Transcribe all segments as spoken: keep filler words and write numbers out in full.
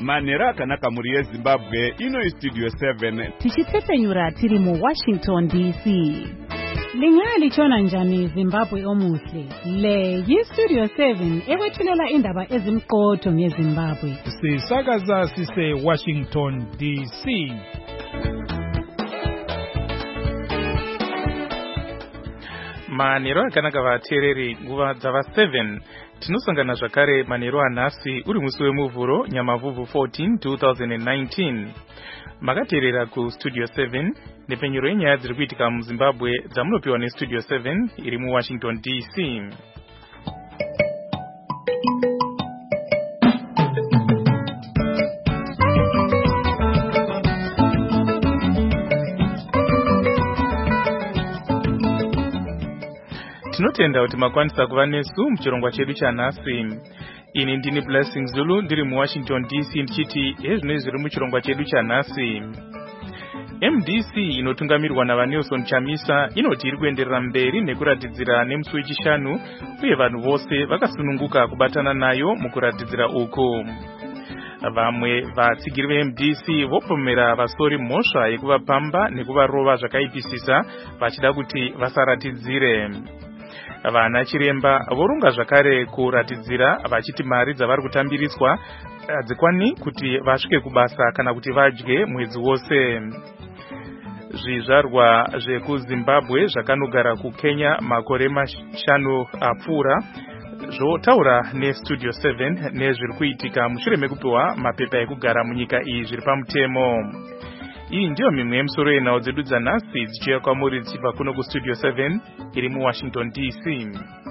Manera akanaka muri yeZimbabwe ino Studio seven. Tichitsepenyura tiri mu Washington D C. Lingali chona njani Zimbabwe omuhle. Le yi Studio seven ekwethulela indaba ezimqotho ngeZimbabwe. Sisakaza sise Washington D C. Manero akanaka vateereri nguva dzava seven. Tinosangana zvakare manero anhasi uri musi wemuvhuro Nyamavhuvhu fourteen twenty nineteen. Makateerera ku Studio seven nepenyero yenyaya dziri kuitika muZimbabwe dzamunopiwa neStudio seven iri muWashington D C. Tinotenda kuti makwanisa kuva nesu muchirongwa chedu chanhasi. Ini ndini Blessing Zulu ndiri muWashington D C ndichiti hezvinoi zviri muchirongwa chedu chanhasi. M D C inotungamirwa naVanelson Chamisa inoti iri kuenderera mberi nekuratidzira nemusi wechishanu uye vanhu vose vakasununguka kubatana nayo mukuratidzira uku. Vamwe vatsigiri veM D C vopomera vasori mhosva yekuvapamba nekuvarova zvakaipisisa vachida kuti vasaratidzire. Vana chiremba vorunga zvakare kuratidzira vachiti mari dzavari kutambiriswa hadzikwani kuti vasvike kubasa kana kuti vadye mwedzi wose. Zvizvarwa zvekuZimbabwe zvakanogara kuKenya makore mashanu apfuura zvotaura neStudio seven nezviri kuitika mushure mekupiwa mapepa ekugara munyika iyi zviri pamutemo. Iyi ndiyo mimwe yemusoro yenhau dzedu dzanhasi dzichiuya kwamuri dzichibva kuno kuStudio seven iri muWashington D C.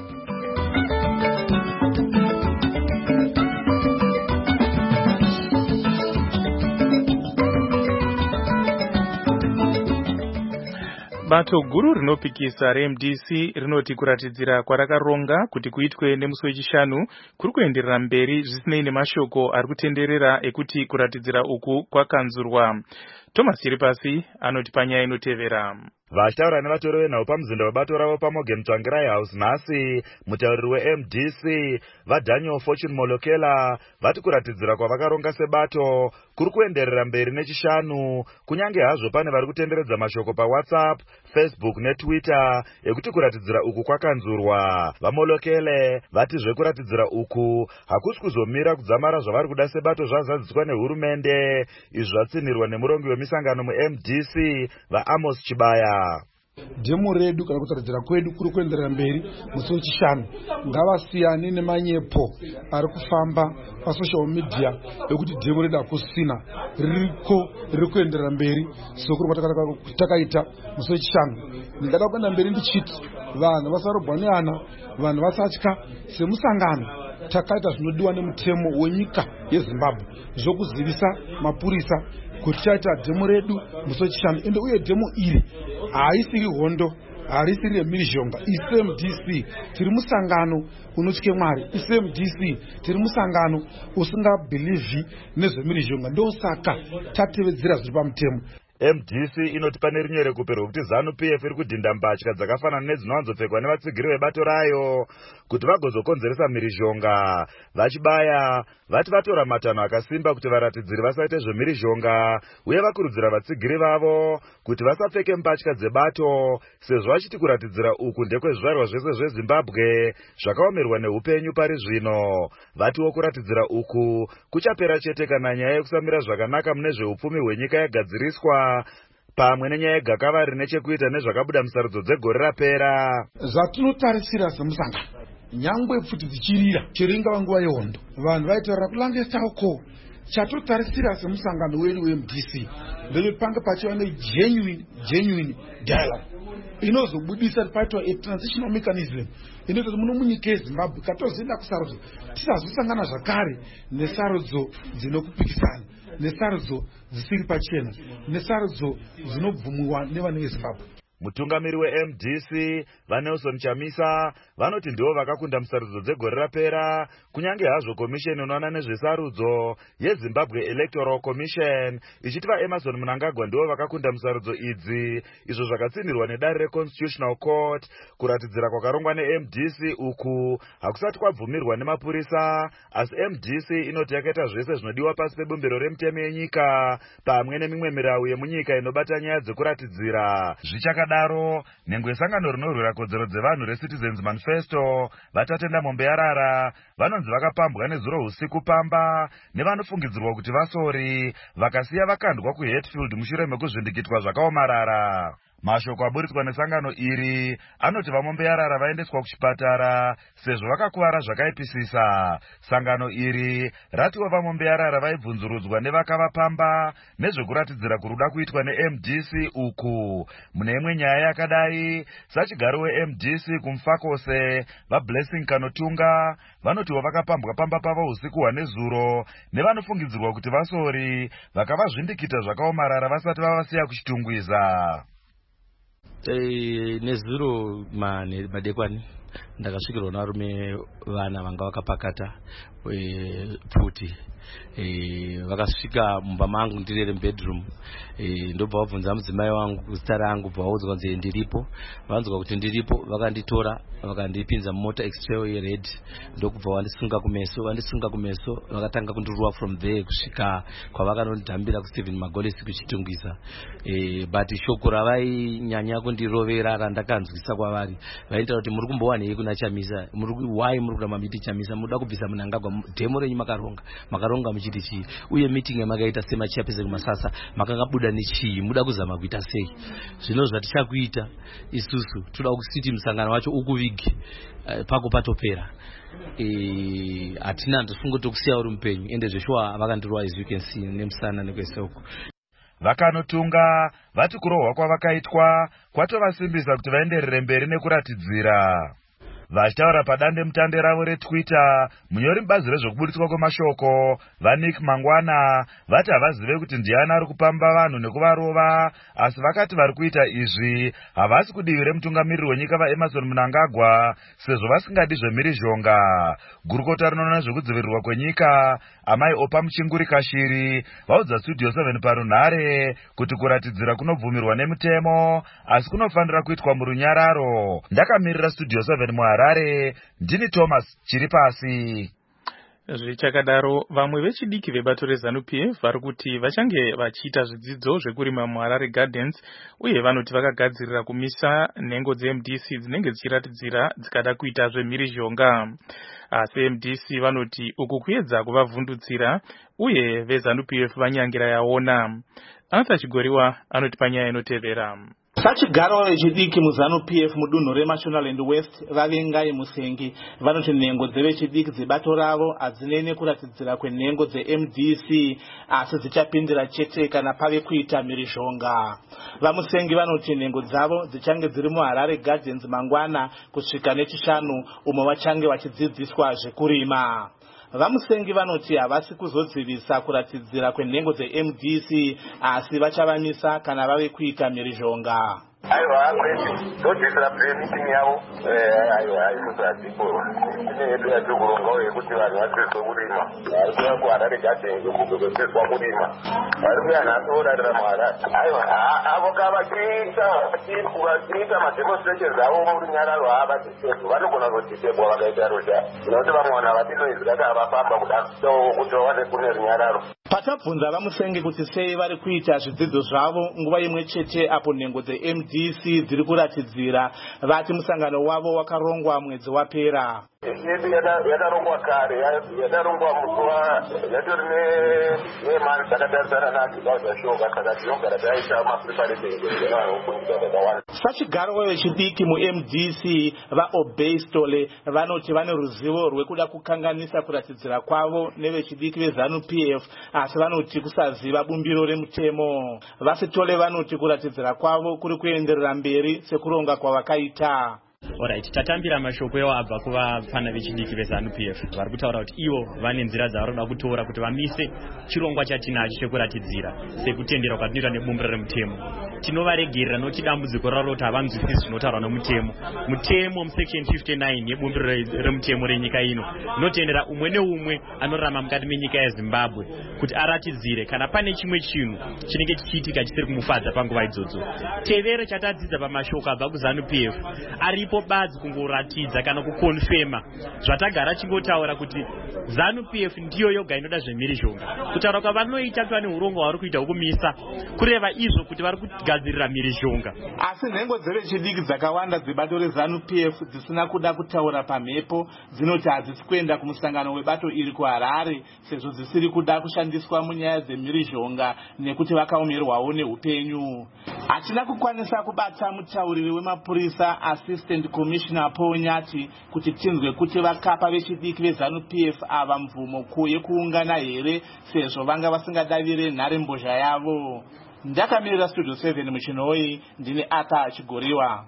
Bato guru rinopikisa reM D C rinoti kuratidzira kwarakaronga kuti kuitwe nemusi wechishanu kuri kuenderera mberi zvisinei nemashoko ari kutenderera ekuti kuratidzira uku kwakanzurwa. Thomas Chiripasi anoti panyaya inotevera. Vachitaura nevatori venhau pamuzinda webato ravo paMorgan Tsvangirai House nhasi, mutauriri weM D C vaDaniel Fortune Molokela vati kuratidzira kwavakaronga sebato kuri kuenderera mberi nechishanu, kunyange hazvo pane vari kutenderedza mashoko paWhatsApp, Facebook neTwitter ekuti kuratidzira uku kwakanzurwa. VaMolokele vati zvekuratidzira uku hakusi kuzomira kudzamara zvavari kuda sebato zvazadziswa nehurumende, izvi zvatsinirwa nemurongi wemisangano muM D C vaAmos Chibaya. Demo redu kana kutaridzira kwedu kuri kuenderera mberi musi wechishanu. Ngavasiyane nemanyepo ari kufamba pasocial media ekuti demo redu hakusina, ririko riri kuenderera mberi sokuri kwatakaita musi wechishanu. Ndingada kuenda mberi ndichiti vanhu vasarobwa neana, vanhu vasatya. Semusangano takaita zvinodiwa nemutemo wenyika yeZimbabwe zvokuzivisa mapurisa kuti chaita demo redu musi wechishanu. Ende uye demo iri haisiri hondo, harisiri remhirizhonga. ISEM D C tiri musangano unotye Mwari. ISEM D C tiri musangano usingabhilivhi nezvemhirizhonga. Ndosaka tatevedzera zviri pamutemo. M D C inoti pane rimwe rekupe rwekuti ZANU P F iri kudhinda mbatya dzakafanana nedzinowanzopfekwa nevatsigiri vebato rayo kuti vagozokonzeresa mhirizhonga. Vachibaya vati vatora matanho akasimba kuti varatidziri vasaite zvemhirizhonga uye vakurudzira vatsigiri vavo kuti vasapfeke mbatya dzebato sezvo vachiti kuratidzira uku ndekwezvizvarwa zvese zveZimbabwe zvakaomerwa neupenyu pari zvino. Vatiwo kuratidzira uku kuchapera chete kana nyaya yekusamira zvakanaka mune zveupfumi hwenyika yagadziriswa pamwe nenyaya yegakava rine chekuita nezvakabuda musarudzo dzegore rapera. Zvatinotarisira semusangano nyangwe pfuti dzichirira chero ingava nguva yehondo, vanhu vaitaura kulangestauko. Chatotarisira semusangano wedu weM D C ndezvekuti pange pachiva negenuine genuine dialogue inozobudisa paitwa a transitional mechanism inoita kuti muno munyika yeZimbabwe katozoenda kusarudzo tisazosangana zvakare nesarudzo dzinokupikisana, nesarudzo dzisiri pachena, nesarudzo dzinobvumiwa nevana veZimbabwe. Mutungamiri we-M D C vaNelson Chamisa vanoti ndivo vakakunda musarudzo dzegore rapera, kunyange hazvo komisheni inoona nezvesarudzo yeZimbabwe Electoral Commission ichiti vaEmmerson Mnangagwa ndivo vakakunda musarudzo idzi, izvo zvakatsindirwa nedare reConstitutional Court. Kuratidzira kwakarongwa ne-M D C uku hakusati kwabvumirwa nemapurisa, asi M D C inoti yakaita zvese zvinodiwa pasi pebumbiro remutemo yenyika pamwe nemimwe mirau yemunyika inobata nyaya dzekuratidzira. Zvichakadaro, nhengo sangano rinorwira kodzero dzevanhu reCitizens Manifesto vatatenda mombe yarara vanonzi vakapambwa nezuro usiku pamba nevanofungidzirwa kuti vasori vakasiya vakandwa kuHatfield mushure mekuzvindikitwa zvakaomarara. Mashoko aburitswa nesangano iri anoti vamombe yarara vaendeswa kuchipatara sezvo vakakuvara zvakaipisisa. Sangano iri ratiwa vamombe yarara vaibvunzurudzwa nevakavapamba nezvekuratidzira kuruda kuitwa ne-M D C uku. Mune imwe nyaya yakadai, sachigaro we-M D C kumufakose vaBlessing Kanotunga vanotiwo vakapambwa pamba pavo usiku hwanezuro nevanofungidzirwa kuti vasori vakavazvindikita zvakaomarara vasati vavasiya kuchitungwiza. Eh, nezuro madekwani ndakasvikirwa narume vana vanga vakapakata pfuti. Eh, vakasvika mumba mangu ndirere bedroom. Eh, ndobva vabvunza mudzimai wangu zita rangu, bva vaudzwa kunzi ndiripo. Vanzwa kuti ndiripo, vakanditora vakandipinza mumota X-Trail red, ndokubva vandisunga kumeso, vandisunga kumeso, vakatanga kundiruwa from there kusvika kwavakanondambira kuStephen Magolisi kuchitungisa. Eh, but shoko ravainyanya kundirovera randakanzwisa kwavari vaitaura kuti muri kumbowana hei kuna Chamisa, muri why muri kuramba miti Chamisa, muda kubvisa Mnangagwa, demo renyu makaronga makaronga muchiti chii, uye meeting yamakaita semachairperson kumasasa makakabuda nechii, muda kuzama kuita sei. Zvino zvatichakuita isusu toda kusiti musangano wacho ukuvigi uh, pako patopera. Eh, hatina ndofungo tokusiya uri mupenyu ende zveshwa vakandirwa as you can see nemusana nekwese uku. Vakanotunga vati kurohwa kwavakaitwa kwatovasimbisa kuti vaenderere mberi nekuratidzira. Vachitaura padande mutande ravo reTwitter, munyori mubazi rezvokubuditswa kwemashoko vaNick Mangwana vati havazive kuti ndiani ari kupamba vanhu nekuvarova, asi vakati vari kuita izvi havasi kudivi remutungamiriri wenyika vaEmmerson Mnangagwa sezvo vasingadi zvemhirizhonga. Gurukota rinoona zvekudzivirirwa kwenyika amai Opa Muchinguri Kashiri vaudza Studio seven parunhare kuti kuratidzira kunobvumirwa nemutemo asi kunofanira kuitwa murunyararo. Ndakamirira Studio seven muHarare, ndini Thomas Chiripasi. Zvichakadaro, vamwe vechidiki vebato reZANU-P F vari kuti vachange vachiita zvidzidzo zvekurima muHarare Gardens uye vanoti vakagadzirira kumisa nhengo dze-M D C dzinenge dzichiratidzira dzikada kuita zvemhirizhonga. Asi M D C vanoti uku kuedza kuvavhundutsira uye veZANU-P F vanyangira yaona. Arthur Chigoriwa anoti panyaya inotevera. Sachigaro vechidiki muZANU-P F mudunhu reMashonaland West vavengai Musengi vanoti nhengo dzevechidiki dzebato ravo hadzinene kuratidzira kwenhengo dze-M D C asi dzichapindira chete kana pave kuita mhirizhonga. VaMusengi vanoti nhengo dzavo dzichange dziri muHarare Gardens mangwana kusvika nechishanu umo vachange vachidzidziswa zvekurima. VaMusengi vanoti havasi kuzodzivisa kuratidzira kwenhengo dze-M D C asi vachavamisa kana vave kuita mhirizhonga. Aiwa kwezi todisirapire meeting yavo aiwa aisuzatipo ine yedu yatikurongawo yekuti vanhu vatseswa kurima vari kuya kuHarare Gardens kukweseswa kurima vari kuya nhasi vodarira muHarare. Aiwa avo kavachiita vachiita mademonstrations avo murunyararo havadisebwa vanogona kuzodisebwa vakaita rota nokuti vamwe vanhu havadinoizira kuti havafamba kuda kuti vawane kune runyararo. Patabvunza VaMusengi kuti sei vari kuita zvidzidzo zvavo nguva imwe chete apo nhengo dze-M D C dziri kuratidzira, vati musangano wavo wakarongwa mwedzi wapera. Yedu yakarongwa kare, yakarongwa muzuva yatori nemari dzakatarisana naDzibauza Shoga saka tinogara taita mapreparation evanofundisa vakawanda. Sachigaro vechidiki mu-M D C vaObey Stole vanoti vane ruzivo rwekuda kukanganisa kuratidzira kwavo nevechidiki veZANU-P F asi vanoti kusaziva bumbiro remutemo. VaSitole vanoti kuratidzira kwavo kuri kuenderera mberi sekuronga kwavakaita. Alright, tatambira mashoko ewa abva kuvafana vechidiki veZANU P F vari kutaura kuti ivo vane nzira dzavanoda kutora kuti vamise chirongwa chatinacho chekuratidzira sekutendera kwatinoita nebumbiro remutemo. Tinovaregerera nokuti dambudziko raro kuti havanzwisisi zvinotaurwa nomutemo. Mutemo musection fifty-nine yebumbiro remutemo renyika ino inotendera umwe neumwe anorarama mukati menyika yeZimbabwe kuti aratidzire kana pane chimwe chinhu chinenge chichiitika chisiri kumufadza panguva idzodzo. Tevere chatadzidza pamashoko abva kuZANU P F aripo badzi kungoratidza kana kukonfema zvatagara chingotaura kuti ZANU P F ndiyo yoga inoda zvemhirizhonga. Kutaura kwavanoita kuti vane urongwa hwari kuita hwokumisa kureva izvo kuti vari kugadzirira mhirizhonga. Asi nhengo dzevechidiki dzakawanda dzebato reZANU P F dzisina kuda kutaura pamhepo dzinoti hadzisi kuenda kumusangano webato iri kuHarare sezvo dzisiri kuda kushandiswa munyaya dzemhirizhonga nekuti vakaomerwawo neupenyu. Hatina kukwanisa kubata mutauriri wemapurisa Assistant Commissioner Paul Nyati kuti tinzwe kuti vakapa vechidiki veZANU P F ava mvumo yekuungana here sezvo vanga vasingadavire nharembozha yavo. Ndakamirira Studio seven muchinoi, ndine Ata Chigoriwa.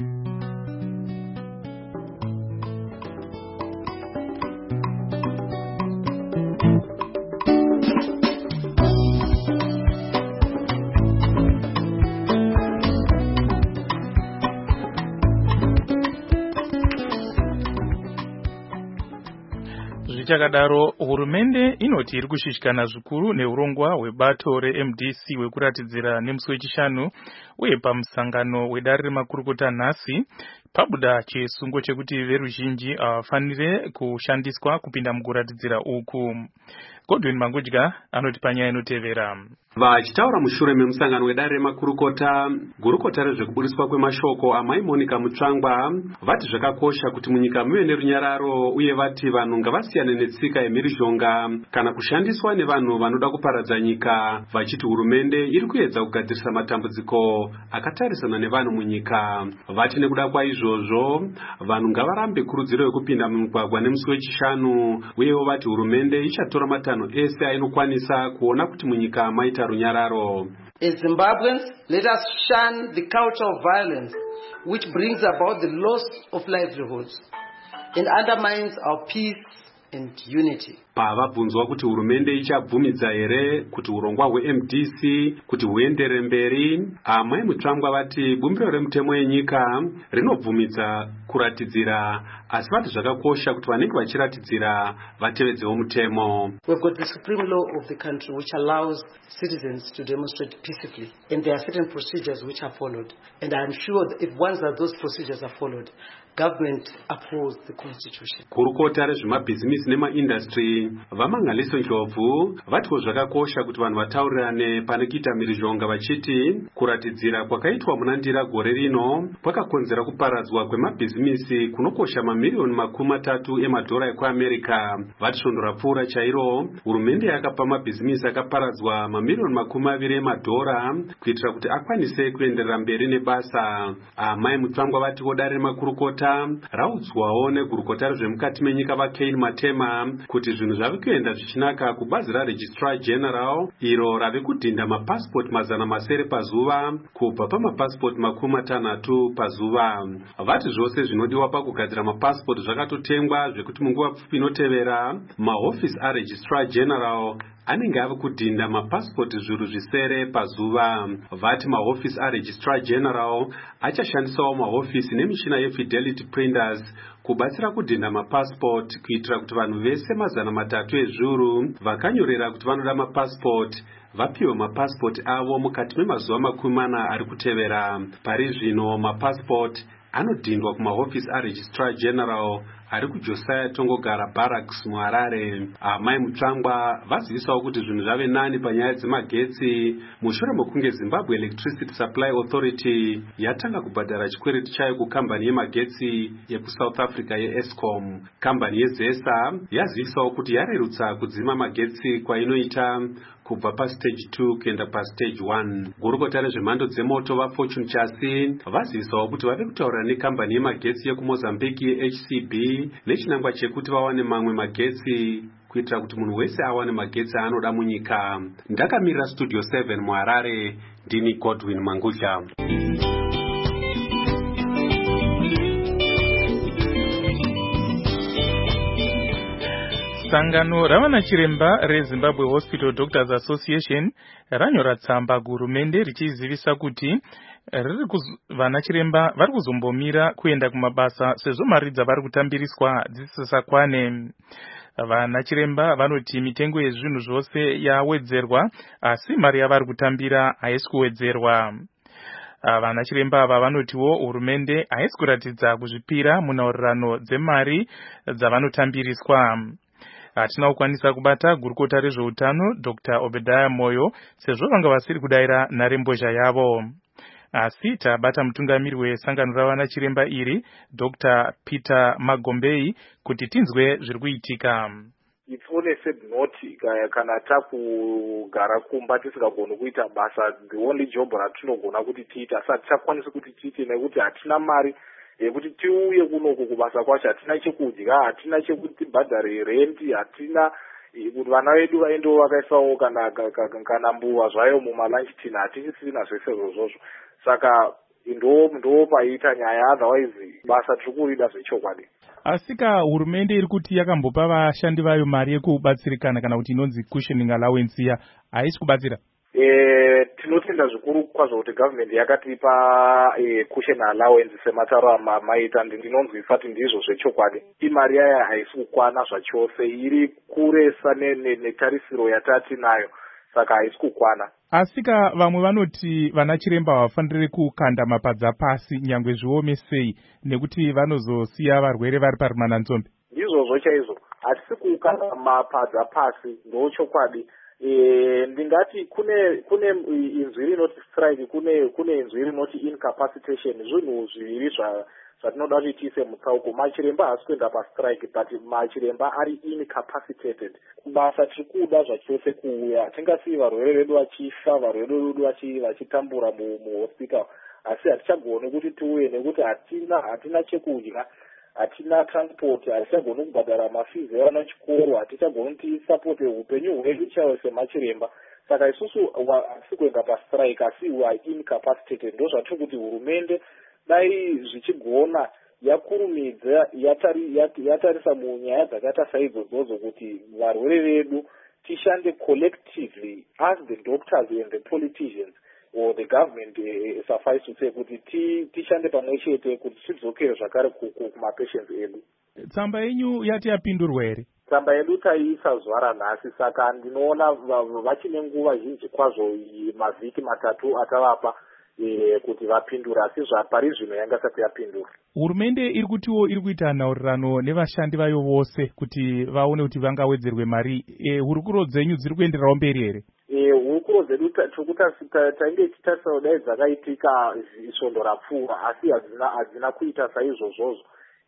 Chakadaro hurumende inoti iri kushushikana zvikuru neurongwa hwebato reM D C hwekuratidzira nemusi wechishanu uye pamusangano wedare remakurukota nhasi pabuda chisungo chekuti veruzhinji havafanire kushandiswa kupinda mukuratidzira uku. Godwin Mangudya anoti panyaya inotevera. Vachitaura mushure memusangano wedare remakurukota, gurukota rezvekuburiswa kwemashoko amai Monica Mutsvangwa vati zvakakosha kuti munyika muve nerunyararo uye vati vanhu ngavasiyane netsika yemhirizhonga kana kushandiswa nevanhu vanoda kuparadza nyika, vachiti hurumende iri kuedza kugadzirisa matambudziko akatarisana nevanhu munyika. Vati nekuda kwaizvozvo vanhu ngavarambe kurudziro yekupinda mumugwagwa nemusi wechishanu, uyewo vati hurumende ichatora matanho ese ainokwanisa kuona kuti munyika maita runyararo. As Zimbabweans, let us shun the culture of violence which brings about the loss of livelihoods and undermines our peace and unity. Pavabvunzwa kuti hurumende ichabvumidza here kuti urongwa hweM D C kuti huendere mberi, amai Mutsvangwa vati bumbiro remutemo yenyika rinobvumidza kuratidzira, asi vati zvakakosha kuti vanenge vachiratidzira vatevedzewo mutemo. We've got the supreme law of the country which allows citizens to demonstrate peacefully, and there are certain procedures which are followed, and I'm sure that if once that those procedures are followed, government upholds the constitution. Kurukota rezvemabhizimisi nemaindustry vamangaliso Ndlovu vatiko zvakakosha kuti vanhu vataurirane pane kuita mhirizhonga vachiti kuratidzira kwakaitwa muna Ndira gore rino kwakakonzera kuparadzwa kwemabhizimisi kunokosha mamiliyoni makumi matatu emadhora ekuAmerica. Vati svondo rapfuura chairo hurumende yakapa mabhizimisi akaparadzwa mamiliyoni makumi maviri emadhora kuitira kuti akwanise kuenderera mberi nebasa. Amai Mutsvangwa vatiwo dare remakurukota raudzwawo negurukota rezvemukati menyika vaKane Matema kuti zvinhu zvave kuenda zvichinaka kubazi raRegistrar General iro rave kudhinda mapasipoti mazana masere pazuva kubva pamapasipoti makumi matanhatu pazuva. Vati zvose zvinodiwa pakugadzira mapasipoti zvakatotengwa zvekuti munguva pfupi inotevera mahofisi aRegistrar General anenge ave kudhinda mapasipoti zviuru zvisere pazuva. Vati mahofisi aRegistrar General achashandisawo mahofisi nemishina yeFidelity Printers kubatsira kudhinda mapasipoti kuitira kuti vanhu vese mazana matatu ezviuru vakanyorera kuti vanoda mapasipoti vapiwe mapasipoti avo mukati memazuva makumi mana ari kutevera. Pari zvino mapasipoti anodhindwa kumahofisi aRegistrar General ari kuJosiah Tongogara Barracks muHarare. Amai Mutsvangwa vazivisawo kuti zvinhu zvave nani panyaya dzemagetsi mushure mokunge Zimbabwe Electricity Supply Authority yatanga kubhadhara chikwereti chayo kukambani yemagetsi yekuSouth Africa yeEscom. Kambani yeZESA yazivisawo kuti yarerutsa kudzima magetsi kwainoita kubva pastage two kuenda pastage one. Gurukota rezvemhando dzemoto vaFortune Chasi vazivisawo kuti vave kutaura nekambani yemagetsi yekuMozambique yeH C B nechinangwa chekuti vawane mamwe magetsi kuitira kuti munhu wese awane magetsi aanoda munyika. Ndakamirira Studio seven muHarare, ndini Godwin Mangudya. Sangano ravanachiremba reZimbabwe Hospital Doctors Association ranyora tsamba kuhurumende richizivisa kuti vanachiremba vari kuzombomira kuenda kumabasa sezvo mari dzavari kutambiriswa dzisisakwane. Vanachiremba vanoti mitengo yezvinhu zvose yawedzerwa asi mari yavari kutambira haisi kuwedzerwa. Vanachiremba ava vanotiwo hurumende haisi kuratidza kuzvipira munhaurirano dzemari dzavanotambiriswa. Hatina kukwanisa kubata gurukota rezveutano Doctor Obadiah Moyo sezvo vanga vasiri kudaira nharembozha yavo. Asi tabata mutungamiri wesangano ravanachiremba iri Doctor Peter Magombei kuti tinzwe zviri kuitika. It's only said not kana takugara kumba tisingagoni kuita basa. The only job ratinogona kuti tiite asi hatichakwanisi kuti tiite nekuti hatina mari yekuti tiuye kunoku kubasa kwacho. Hatina chekudya, hatina chekuti bhadhare renti, hatina kuti vana vedu vaendewo vakaisawo kana kana mbuva zvayo mumalunch tin, hatisisina zvese zvozvo. Saka ndo ndo paita nyaya, otherwise basa tiri kurida zvechokwadi. Asika hurumende iri kuti yakambopa vashandi vayo mari yekubatsirikana kana kuti inonzi cushioning allowance ya haisi kubatsira. Eh tinotenda zvikuru kwazvo kuti government yakatipa eh cushion allowance semataro amaita, ndinonzi ifati ndizvo zvechokwadi. Imari yaya haisi kukwana zvachose, iri kuresa netarisiro yatati nayo, saka haisi kukwana. Asika vamwe vanoti vanachiremba havafaniri kukanda mapadza pasi nyangwe zviome sei nekuti vanozosiya varwere vari parimananzombe. Ndizvozvo chaizvo, hatisi kukanda mapadza pasi, ndochokwadi. E, ndingati kune kune inzwi rinoti strike, kune kune inzwi rinoti incapacitation. Zvinhu zviviri zvatinoda kuti tiise mutsauko. Machiremba haasi kuenda pastrike, but machiremba ari incapacitated. Basa tiri kuda zvachose kuuya. Hatingasiyi varwere vedu vachifa, varwere vedu vachitambura muhospital, asi hatichagoni kuti tiuye nekuti hatina hatina chekudya, hatina transport, hatichagoni kubhadhara mafizi evana chikoro, hatichagoni kuti support upenyu hwedu chaiwo semachiremba. Saka isusu hatisi kuenda pastrike asi we are incapacitated. Ndo zvatiri kuti hurumende dai zvichigona yakurumidza yatari yatarisa munyaya dzakaita saidzodzo kuti varwere vedu tishande collectively as the doctors and the politicians or the government uh, suffice to say kuti tishande pamwe chete kuti tidzokere zvakare kumapatients edu. Tsamba yenyu yati yapindurwa here? Tsamba yedu taiisa zuva ranhasi, saka ndinoona vachine nguva zhinji kwazvo, mavhiki matatu atavapa e, kuti vapindura, asi zvapari zvino yanga sati yapindura. Hurumende iri kutiwo iri kuita nhaurirano nevashandi vayo vose kuti vaone kuti vangawedzerwe mari. E, hurukuro dzenyu dziri kuendererawo mberi here? E, hurukuro dzedu tainge tichitarisa dai dzakaitika svondo rapfuura, asi hadzina kuita saizvozvozvo.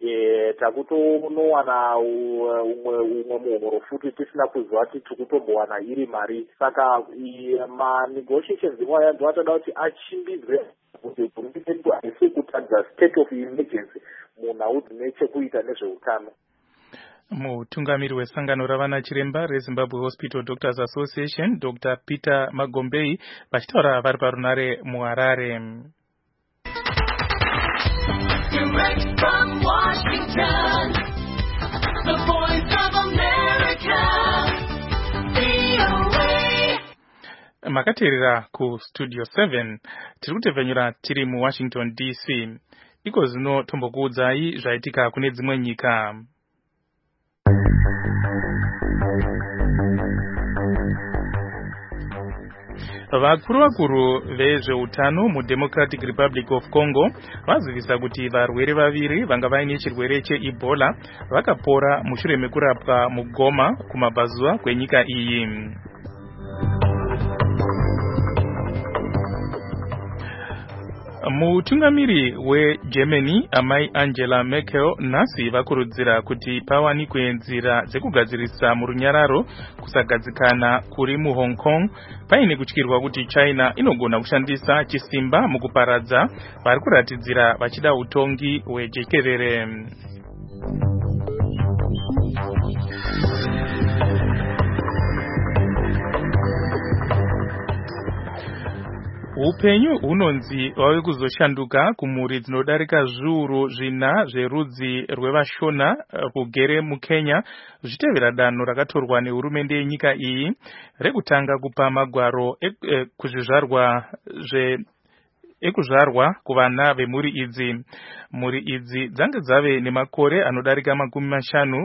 E, takutonowana umwe umwe muhoro futi tisina kuziva kuti tikutombowana iri mari. Saka manegotiations imwe atoda kuti achimbidzwe kuti hurumende yedu haisi kutadza state of emergency munhau dzine chekuita nezveutano. Mutungamiri wesangano ravanachiremba reZimbabwe Hospital Doctors Association Doctor Peter Magombei vachitaura vari parunare muHarare. Direct from Washington, the voice of America, V O A. Makateerera ku Studio seven, tiri kutevhenyura tiri muWashington D C. Iko zvino tombokuudzai zvaitika kune dzimwe nyika. Vakuru vakuru vezveutano muDemocratic Republic of Congo vazivisa kuti varwere vaviri vanga vaine chirwere cheEbola vakapora mushure mekurapwa muGoma kumabvazuva kwenyika iyi. Mutungamiri weGermany amai Angela Merkel nhasi vakurudzira kuti pawanikwe nzira dzekugadzirisa murunyararo kusagadzikana kuri muHong Kong paine kutyirwa kuti China inogona kushandisa chisimba mukuparadza vari kuratidzira vachida utongi hwejekerere. Upenyu hunonzi wave kuzoshanduka kumhuri dzinodarika zviuru zvina zverudzi rwevashona kugere muKenya zvichitevera danho rakatorwa nehurumende yenyika iyi rekutanga kupa magwaro ekuzvizvarwa zve ekuzvarwa kuvana vemhuri idzi. Mhuri idzi dzange dzave nemakore anodarika makumi mashanu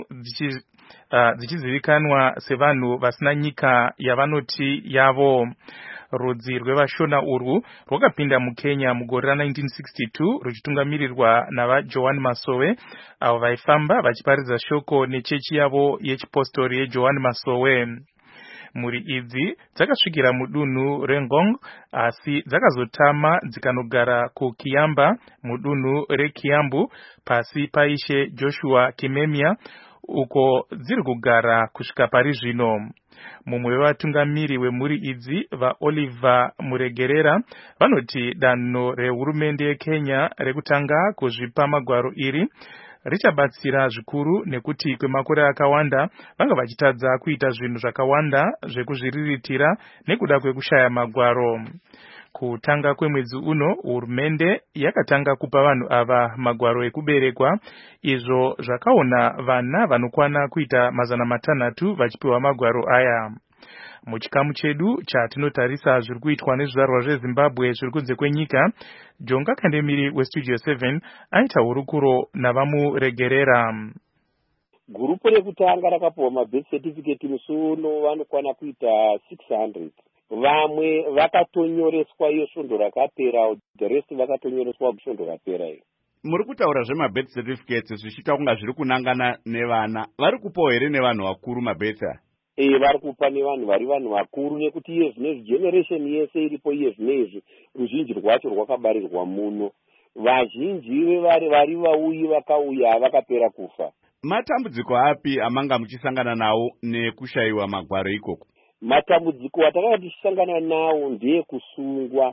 dzichizivikanwa uh, sevanhu vasina nyika yavanoti yavo. Rudzi rwevashona urwu rwakapinda muKenya mugore ra-nineteen sixty-two ruchitungamirirwa navaJohn Masowe avo vaifamba vachiparidza shoko nechechi yavo yechipostori yeJohn Masowe. Mhuri idzi dzakasvikira mudunhu reNgong asi dzakazotama dzikanogara kuKiamba mudunhu reKiambu pasi paishe Joshua Kimemia uko dziri kugara kusvika pari zvino. Mumwe wevatungamiri wemhuri idzi vaOliver Muregerera vanoti danho rehurumende yeKenya rekutanga kuzvipa magwaro iri richabatsira zvikuru nekuti kwemakore akawanda vanga vachitadza kuita zvinhu zvakawanda zvekuzviriritira nekuda kwekushaya magwaro. Kutanga kwemwedzi uno hurumende yakatanga kupa vanhu ava magwaro ekuberekwa, izvo zvakaona vana vanokwana kuita mazana matanhatu vachipiwa magwaro aya. Muchikamu chedu chatinotarisa zviri kuitwa nezvizvarwa zveZimbabwe zviri kunze kwenyika, Jonga Kandemiri weStudio seven aita hurukuro navamuregerera. Gurupu rekutanga rakapiwa mabirth certificate musi uno vanokwana kuita six hundred. Vamwe vakatonyoreswa iyo svondo rakapera, the rest vakatonyoreswa svondo rapera iyo. Muri kutaura zvemabirth certificates zvichita kunga zviri kunangana nevana. Vari kupawo here nevanhu vakuru mabirth? Eh, vari kupa nevanhu vari vanhu vakuru nekuti iye zvinezvi generation yese iripo iye zvinezvi ruzhinji rwacho rwakabarirwa muno. Vazhinji vevari vari vauyi vakauya vakapera kufa. Matambudziko api amanga muchisangana nawo nekushayiwa magwaro ikoko? Matambudziko atakanga tichisangana nawo ndeekusungwa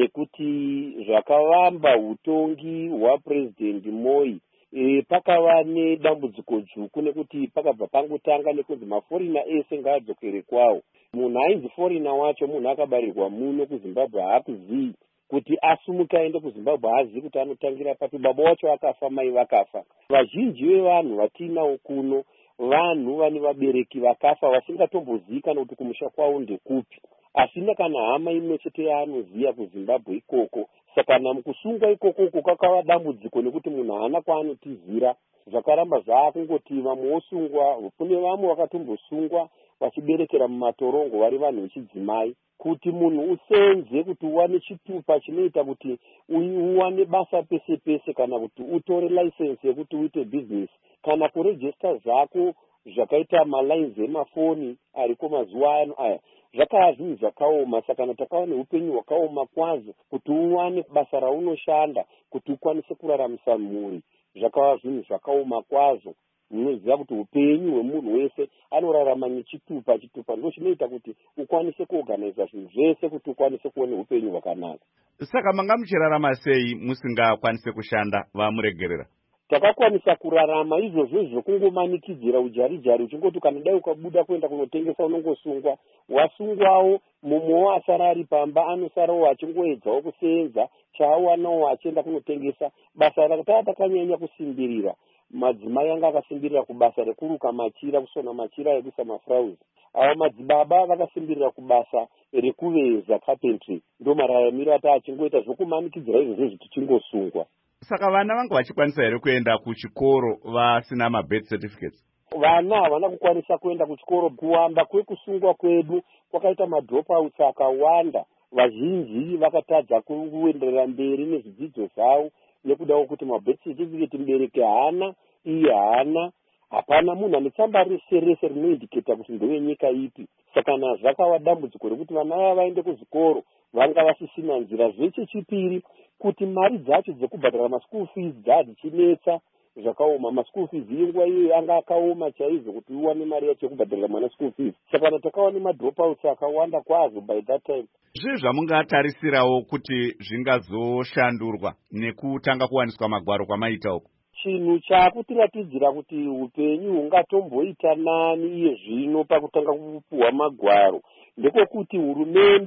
nekuti zvakavamba utongi hwaPresident Moi. E, pakava nedambudziko dzvuku nekuti pakabva pangotanga nekunzi maforina ese ngaadzokere kwawo. Munhu ainzi forina wacho munhu akabarirwa muno kuZimbabwe haakuzivi kuti asumuka aende kuZimbabwe haazivi kuti anotangira papi. Baba wacho akafa, mai vakafa. Vazhinji vevanhu vatinawo kuno vanhu vane vabereki vakafa vasingatombozivikanwa kuti kumusha kwawo ndekupi, asina kana hama imwe chete yaanoziva kuZimbabwe ikoko. Saka namukusungwa ikoko uko kakava dambudziko nekuti munhu haana kwaanotizira. Zvakaramba zvaakungoti vamwe vosungwa, kune vamwe vakatombosungwa vachiberekera mumatorongo vari vanhu vechidzimai. Kuti munhu usenze kuti uwane chitupa chinoita kuti uwane basa pese pese, kana kuti utore license yekuti uite business, kana kurejista zvako zvakaita malines emafoni ariko mazuva ano aya, zvakava zvinhu zvakaoma. Saka takawa neupenyu hwakaoma kwazvo kuti uwane basa raunoshanda kuti ukwanise kuraramisa mhuri. Zvakava zvinhu zvakaoma kwazvo. Munoziva kuti upenyu hwemunhu wese anorarama nechitupa. Chitupa ndo chinoita kuti ukwanise kuorganiza zvinhu zvese kuti ukwanise kuona upenyu hwakanaka. Saka manga muchirarama sei musingakwanise kushanda vamuregerera? Takakwanisa kurarama izvozvo zvokungomanikidzira ujarijari, uchingoti kana dai ukabuda kuenda kunotengesa unongosungwa. Wasungwawo mumwewo asara ari pamba anosarawo achingoedzawo kusenza chaawanawo achienda kunotengesa. Basa rakatava takanyanya kusimbirira. Madzimai anga akasimbirira kubasa rekuruka machira, kusona machira ekuisa mafrauzi. Ava madzibaba vakasimbirira kubasa rekuveza carpentry. Ndo mararamiro ata achingoita zvokumanikidzira izvozvo zvichichingosungwa. Saka vana vanga vachikwanisa here kuenda kuchikoro vasina mabirth certificates? Vana havana kukwanisa kuenda kuchikoro. Kuwanda kwekusungwa kwedu kwakaita madropouts akawanda. Vazhinji vakatadza kuenderera mberi nezvidzidzo zvavo nekuda kuti mabirth certificate mubereki haana, iye haana. Hapana munhu ane tsamba rese rese rinoindiketa kuti ndewenyika ipi. Saka nazvakava dambudziko rekuti vana vava vaende kuzvikoro vanga vasisina nzira. Zvechechipiri, kuti mari dzacho dzekubhadhara maschool fees dzadzichinetsa zvakaoma. Maschool fees yenguva iyoyo anga akaoma chaizvo kuti uwane mari yacho yekubhadharira mwana school fees. Saka takawa nemadropouts akawanda kwazvo by that time. Zvii zvamungatarisirawo kuti zvingazoshandurwa nekutanga kuwaniswa magwaro kwamaita uko? Chinhu chakutiratidzira kuti upenyu hungatomboita nani iye zvino pakutanga kupuwa magwaro ndekokuti hurumende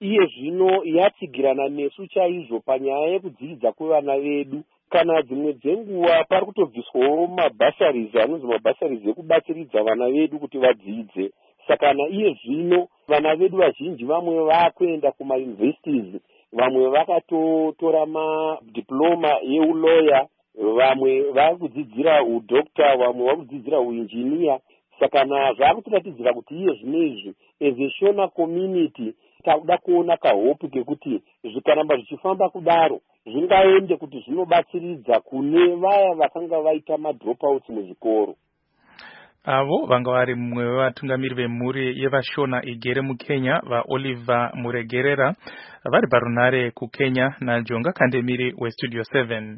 iye zvino yatsigirana nesu chaizvo panyaya yekudzidza kwevana vedu. Kana dzimwe dzenguva pari kutobviswawo mabhasaris anonzi mabhasaris ekubatsiridza vana vedu kuti vadzidze. Saka na iye zvino vana vedu vazhinji vamwe vakuenda kumauniversities, vamwe vakatotora madiploma yeuloya, vamwe vakudzidzira udokta, vamwe vakudzidzira uinjiniya. Saka na zvakutiratidzira kuti iye zvino izvi as a Shona community takuda kuona kahope kekuti zvikaramba zvichifamba kudaro zvingaende kuti zvinobatsiridza kune vaya vakanga vaita madropouts muzvikoro. Avo vanga vari mumwe wevatungamiri vemhuri yevashona igere muKenya vaOliver Muregerera vari parunare kuKenya naJonga Kandemiri weStudio seven.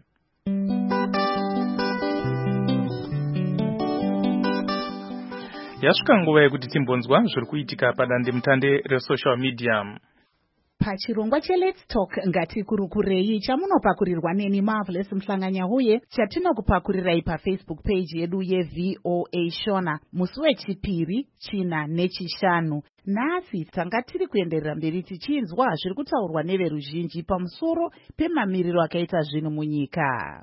Yasvika nguva yekuti timbonzwa zviri kuitika padandemutande resocial media. Pachirongwa cheLet's Talk ngatikurukurei chamunopakurirwa neni Marvelous Mhlanganyahuye chatinokupakurirai paFacebook page yedu yeV O A Shona musi wechipiri, china nechishanu. Nhasi tanga tiri kuenderera mberi tichinzwa zviri kutaurwa neveruzhinji pamusoro pemamiriro akaita zvinhu munyika.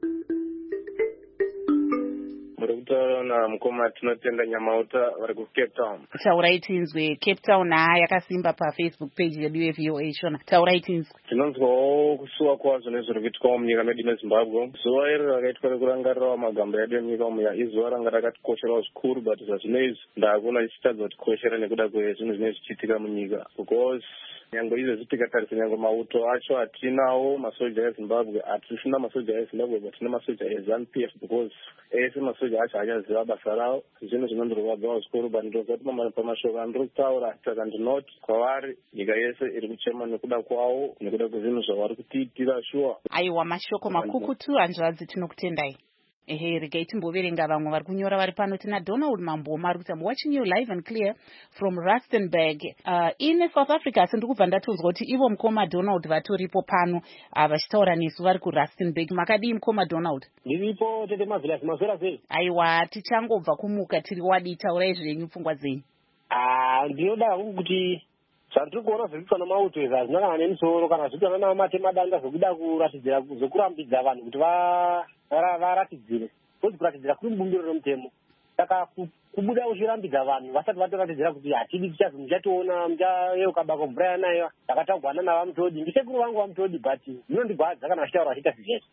Murikutaura mukoma tinotenda Nyamauta vari kuCape Town. Taurai tinzwe. Cape Town haa yakasimba paFacebook page yedu yeV O A Shona. Taurai tinzwe. Tinonzwawo kusuwa kwazvo nezviri kuitika munyika medu meZimbabwe. Zuva iri rakaitwa rekurangarirawo magambo edu enyika muya izuva ranga rakatikosherawo zvikuru, but zvazvino izvi ndakuona ichitadza kutikoshera nekuda kwezvinhu zvinenge zvichiitika munyika, because nyangwe izvezvi tikatarisa nyangwe mauto acho atinawo masoja eZimbabwe, hatisina masoja eZimbabwe but tina masoja eZANU P F, because ese masoja acho hachaziva basa ravo. Zvinhu zvinondirwadzwawo zvikuru, but ndozoti pamashoko andiri kutaura saka ndinoti kwavari nyika yese iri kuchema nekuda kwavo, nekuda kwezvinhu zvavari kutiitira shuwa. Aiwa, mashoko makukutu hanzvadzi, tinokutendai. Ehe, regai timboverenga vamwe vari kunyora vari pano. Tina Donald Mamboma ari kuti I'm watching you live and clear from Rustenburg uh, in South Africa. Sendikubva ndatonzwa kuti ivo mukoma Donald vatoripo pano uh, vachitaura nesu vari kuRustenburg. Makadii mukoma Donald? Ndiripo tete Marvelous, maswera sei? Aiwa, tichangobva kumuka tiri wadi, taurai zvenyu pfungwa dzenyu. Ah, ndinoda hangu kuti zvandiri kuona zviri mauto izvi hazvina kana nemusoro kana zvitana namatemadanda zvokuda kuratidzira zokurambidza vanhu kuti varatidzire. Kuti kuratidzira kuri mubumbiro remutemo. Saka kubuda uchirambidza vanhu vasati vatoratidzira kuti hatidi tichazi muchationa muchayeuka bako mvura yanayo takatagwana navamutodi. Ndisekuru vangu vamutodi, but zvinondigwadza kana vachitaura vachiita zvizvezvo.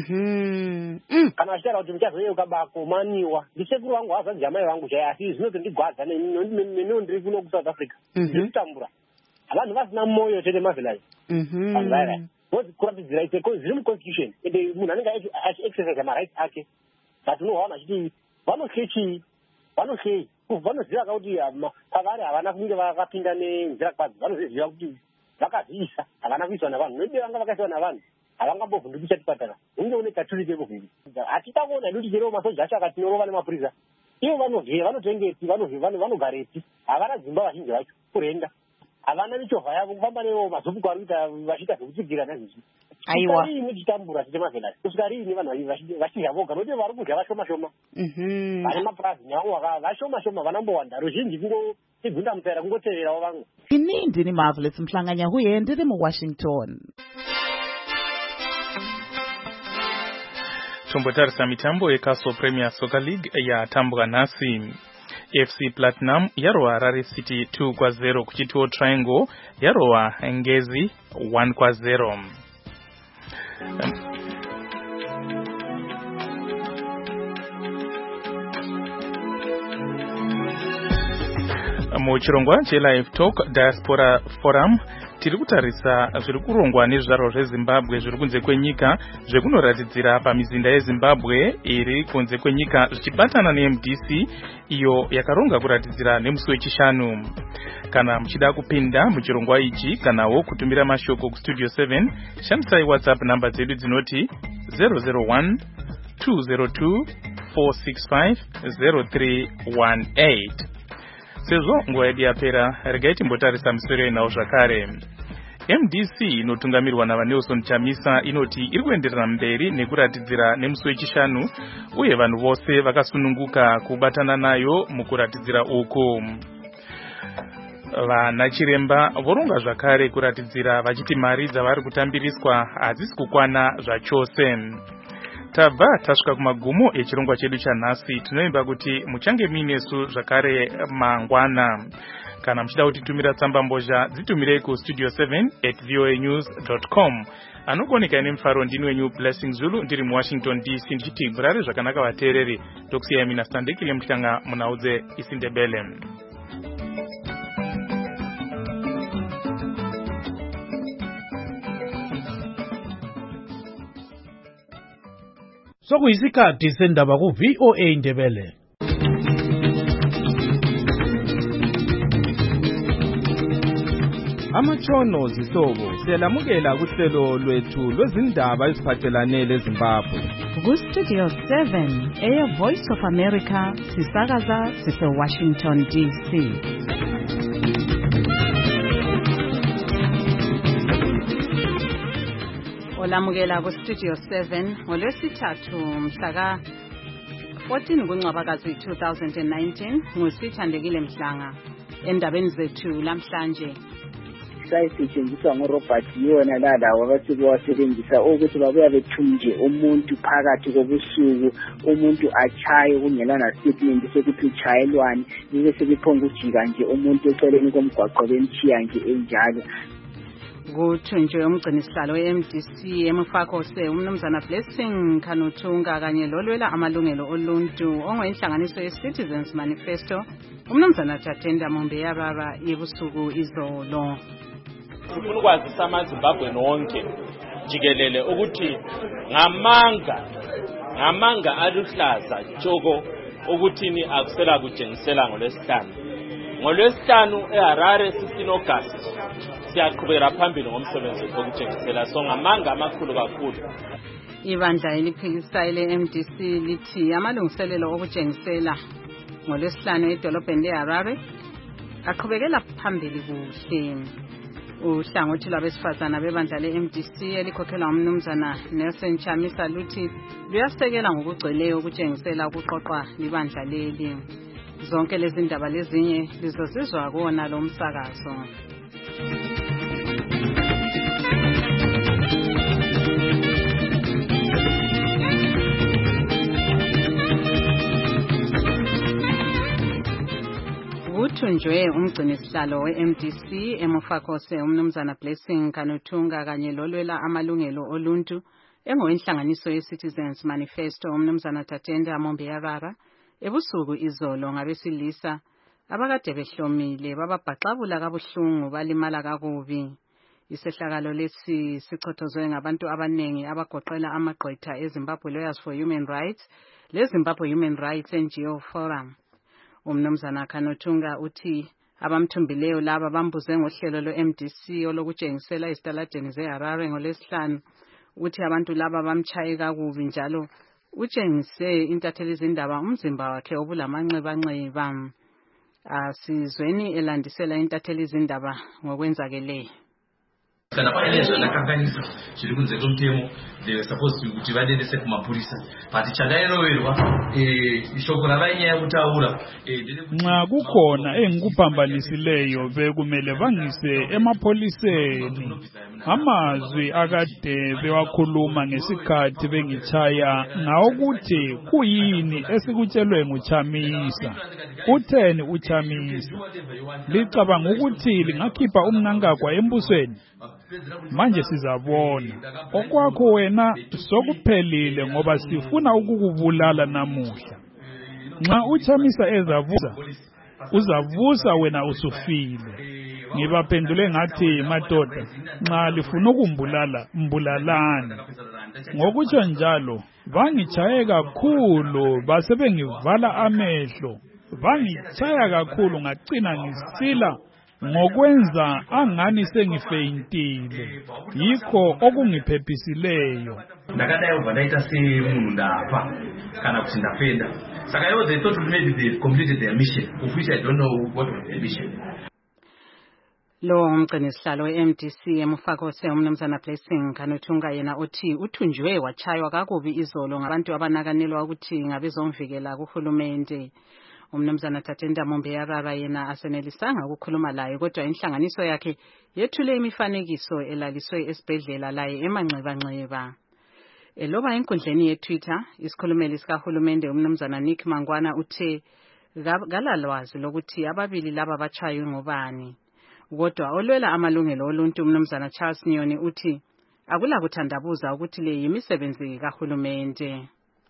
Kana vachitaura kuti muchazoyeuka bako maniwa. Ndisekuru vangu havazanzi amai vangu chaiye, asi zvinotondigwadza neniwo ndiri kuno kuSouth Africa. Ndiri kutambura. Vanhu vasina moyo tete Marvelous. Kuti kuratidzira itseko zviri muconstitution ende munhu anenge achiexercise marights ake, but unoona achiti vanohlei vanohlei vanoziva kuti pavari havana kunge vakapinda nenzira kwadzo, vanoziva kuti vakazviisa havana kuiswa navanhu, noide vanga vakaiswa navanhu havangambovhunduki chatipatara hunge une katurike vovhundu. Hatita kuona hedu ticherewo masoja acho akatinyorova nemapurisa, ivo vanovhe vanotengeti vanogarepi, havana dzimba vazhinji vacho kurenda, havana michovha yavo kufamba nevo mazopuko ari kuita vachiita zvekutsigira nezvizvi. Aiwa, kusika tichitambura tite Marvelous, kusika riini vanhu vachidya voga nokuti vari kudya vashoma shoma, vane mapurazi nyavo vashoma shoma vanambowanda, ruzhinji kungo igunda mutsaira kungoteverawo vamwe. Ini ndini Marvelous Mhlanganyahuye ndiri muWashington. Tombotarisa mitambo yeCastle Premier Soccer League yatambwa nhasi. F C Platinum yarowa Harare City two kwa zero, kuchituo Triangle yarowa Ngezi one kwa zero. Muchirongwa cheLive Talk Diaspora Forum tiri kutarisa zviri kurongwa nezvizvarwa zveZimbabwe zviri kunze kwenyika zvekunoratidzira pamizinda yeZimbabwe iri kunze kwenyika zvichibatana neM D C iyo yakaronga kuratidzira nemusi wechishanu. Kana muchida kupinda muchirongwa ichi kanawo kutumira mashoko kuStudio seven, shandisai WhatsApp namba dzedu dzinoti zero zero one two zero two four six five zero three one eight. Sezvo nguva yedu yapera, regai timbotarisa misoro yenawo zvakare. M D C inotungamirwa naVaNelson Chamisa inoti iri kuenderera mberi nekuratidzira nemusi wechishanu, uye vanhu vose vakasununguka kubatana nayo mukuratidzira uku. Vana chiremba voronga zvakare kuratidzira vachiti mari dzavari kutambiriswa hadzisi kukwana zvachose. Tabva tasvika kumagumo echirongwa chedu chanhasi. Tinoimba kuti muchange minesu zvakare mangwana. Kana muchida kutitumira tsamba mbozha dzitumirei ku studio seven at voa news dot com. Anogoneka nemufaro ndini wenyu Blessing Zulu ndiri muWashington D C ndichiti murare zvakanaka vateereri. Tokusiyai mina Standekile Mutanga munaudze isindebele. Sokuyisikhathi sendaba ku V O A Indebele. Amatshono zihlobo siyalamukela kuhlelo lwethu lwezindaba eziphathelane leZimbabwe. Ku Studio seven eya Voice of America sisakaza sise Washington D C. Olamukela ku Studio seven ngolwesithathu mhlaka fourteen kuNcwabakazi two thousand nineteen ngusithandekile Mhlanga. Endabeni zethu lamhlanje sayisetshenziswa ngoRobert yona lalawo abasuke wasebenzisa ukuthi babuya bethunje umuntu phakathi kobusuku, umuntu achaye kungelana statement sokuthi uchayelwane, bese bephonga ujika nje umuntu eceleni komgwaqo bemchiya nje enjalo. Kuthunjwe umgcinisihlalo we-M D C emufakose umnumzana Blessing Khanuthunga kanye lolwela amalungelo oluntu ongoyinhlanganiso ye-Citizens Manifesto umnumzana Tatenda Mombeyarara yebusuku izolo. Sifuna ukwazisa amaZimbabwe nonke jikelele ukuthi ngamanga ngamanga aluhlaza tshoko ukuthini akusela kujengisela ngolwesihlanu ngolwesihlanu eHarare sixteen August siyaqhubeka phambili ngomsebenzi wokujengisela so ngamanga amakhulu kakhulu. Ibandla eliphikisayo le-M D C lithi amalungiselelo okujengisela ngolwesihlanu edolobheni leHarare aqhubekela phambili kuhle. Uhlangothi lwabesifazana bebandla le-M D C elikhokhelwa umnumzana Nelson Chamisa luthi luyasekela ngokugcweleyo ukujengisela ukuqoqwa libandla leli. Zonke lezi ndaba lezinye lizozizwa kuwona lo msakazo. Kuthunjwe umgcinisihlalo we-M D C emufakose umnumzana Blessing Khanuthunga kanye lolwela amalungelo oluntu engoyinhlanganiso ye-Citizens Manifesto umnumzana Tatenda Mombeyarara ebusuku izolo ngabesilisa abakade behlomile bababhaxabula kabuhlungu balimala kakubi. Isehlakalo lesi sichothozwe ngabantu abanengi abagoqela amagqwetha eZimbabwe Lawyers for Human Rights leZimbabwe Human Rights N G O Forum. Umnumzana Khanuthunga uthi abamthumbileyo laba bambuze ngohlelo lwe-M D C olokujengisela izitaladeni zeHarare ngolwesihlanu uthi abantu laba bamchaye kakubi njalo utshengise intatheli izindaba umzimba wakhe obulamanxebanxeba. Asizweni elandisela intatheli izindaba ngokwenzakeleyo. Kana paelezwa nakanganisa zviri kunze kwemutemo they supposed kuti vadedese kumapurisa but chakaeroverwa eh ishoko ravainyaya kutaura nxa kukhona engikuphambanisileyo bekumele bangise emapholiseni. Amazwi akade bewakhuluma ngesikhathi bengichaya ngawokuthi kuyini esikutshelwe nguChamisa. Utheni uChamisa? Licabanga ukuthi lingakhipha umnankagwa embusweni? Manje sizabona. Okwakho wena sokuphelile ngoba sifuna ukukubulala namuhla. Nxa uChamisa ezavuza uzavusa wena usufile. Ngibaphendule ngathi madoda nxa lifuna ukumbulala mbulalani. Ngokutsho njalo bangichaye kakhulu base bengivala amehlo. Bangichaya kakhulu ngacina ngisila ngokwenza angani sengifeyintile. Yikho okungiphephisileyo. Ndakadai ubva ndaita semunhu ndafa kana kuti ndafenda. Saka ivo they thought maybe they completed their mission, of which I don't know what was their mission. Lo umgcinisihlalo we-M D C emufakose umnumzana Blessing Khanuthunga yena uthi uthunjwe wachaywa kakubi izolo ngabantu abanakanelwa ukuthi ngabezomvikela kuhulumende. Umnumzana Tatenda Mombeyarara yena asenelisanga ukukhuluma laye kodwa inhlanganiso yakhe yethule imifanekiso elaliswe esibhedlela laye emanxeba-nxeba. Eloba enkundleni ye-Twitter, isikhulumeli sikahulumende umnumzana Nick Mangwana uthe kalalwazi lokuthi ababili laba batshaywe ngobani. Kodwa olwela amalungelo oluntu umnumzana Charles Nyoni uthi akulakuthandabuza ukuthi le yimisebenzi kahulumende.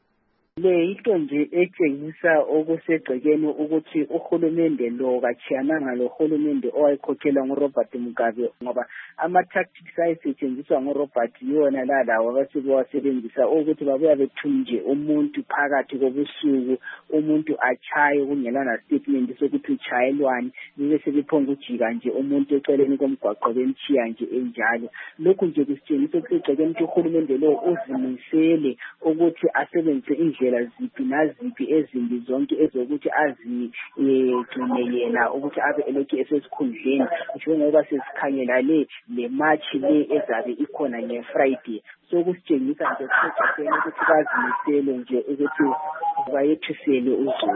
Le into nje etshengisa okusegcekeni ukuthi uhulumende lo kachiyananga lo hulumende owayekhokhela nguRobert Mugabe ngoba ama-tactics ayisetshenziswa nguRobert yona lalawo abasebewasebenzisa ukuthi babuya bethunje umuntu phakathi kobusuku, umuntu achaye kungelana statement sokuthi uchayelwani, bebe sebephonga ujika nje umuntu eceleni komgwaqo bemchiya nje enjalo. Lokhu nje kusitshengisa okusegcekeni ukuthi uhulumende lo uzimisele ukuthi asebenzise indlela ziphi naziphi ezimbi zonke ezokuthi azigcine yena ukuthi abe elokhu esesikhundleni njengoba sesikhangela le le march le ezabe ikhona ngeFriday. So kusitshengisa nje ukuthi bazimisele nje ukuthi bayethisele uzulu.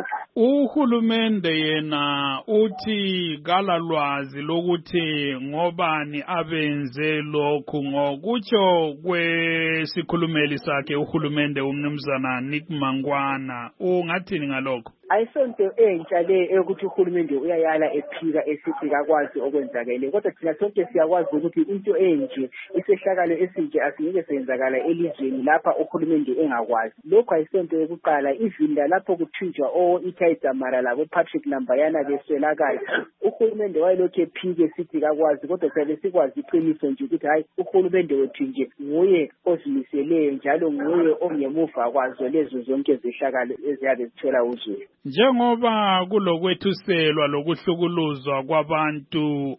Uhulumende yena uthi kalalwazi lokuthi ngobani abenze lokhu ngokutsho kwesikhulumeli sakhe uhulumende umnumzana Nick Mangwana. Ungathini ngalokho? Ayisonto entsha le ukuthi uhulumende uyayala ephika esithi kakwazi okwenzakele, kodwa thina sonke siyakwazi ukuthi into enje isehlakalo esinje asingeke senzakala elizweni lapha uhulumende engakwazi. Lokho ayisonto yokuqala izinda lapho kuthunjwa o Ithayizamara labo Patrick Lambayana beswelakala. Uhulumende wayelokhu ephike esithi kakwazi, kodwa siyabe sikwazi iqiniso nje ukuthi hayi uhulumende wethu nje nguye ozimiseleyo njalo nguye ongemuva kwazo lezo zonke zehlakalo eziyabe zithola uzulu. Njengoba kulokwethuselwa lokuhlukuluzwa kwabantu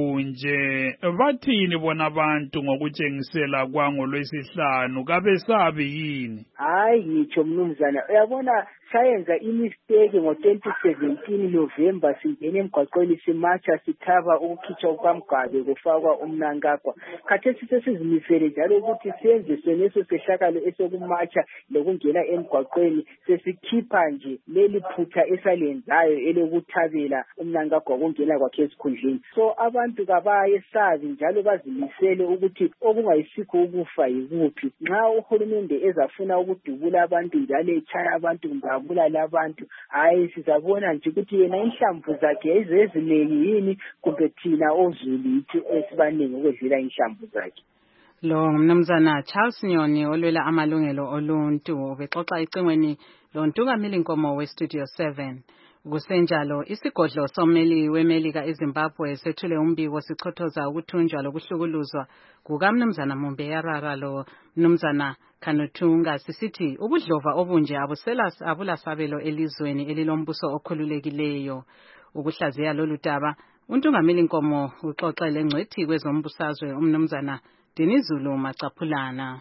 okunje, bathini bona abantu ngokutshengisela kwangolwesihlanu kabesabi yini? Hayi ngitsho mnumzana, uyabona sayenza imistake ngo twenty seventeen November singene emgwaqweni simacha sithaba ukukhitshwa kwaMgabe kufakwa umnankagwa. Khathesi sesizimisele njalo ukuthi senze seneso sehlakalo esokumacha lokungena emgwaqweni sesikhipha nje leli phutha esalenzayo elokuthabela umnankagwa ukungena kwakhe esikhundleni. So abantu kabayesabi njalo bazimisele ukuthi okungayisikho ukufa yikuphi. Nxa uhulumende ezafuna ukudubula abantu njalo echaya abantu ngabulala abantu, hayi sizabona nje ukuthi yena inhlamvu zakhe ezezinengi yini kumbe thina ozulu ithi esibaningi ukwedlula inhlamvu zakhe. Lo mnumzana Charles Nyoni olwela amalungelo oluntu bexoxa icingweni lontungameli nkomo we-Studio seven. Kusenjalo isigodlo sommeli weMelika eZimbabwe sethule umbiko sichothoza ukuthunjwa lokuhlukuluzwa kukamnumzana Mombeyarara lo mnumzana Kanutunga sisithi ubudlova obunje abuselas abulasabelo elizweni elilombuso okhululekileyo. Ukuhlaziya lolu daba untungameli nkomo uxoxele ngcethi kwezombusazwe umnumzana Dinizulu Macaphulana.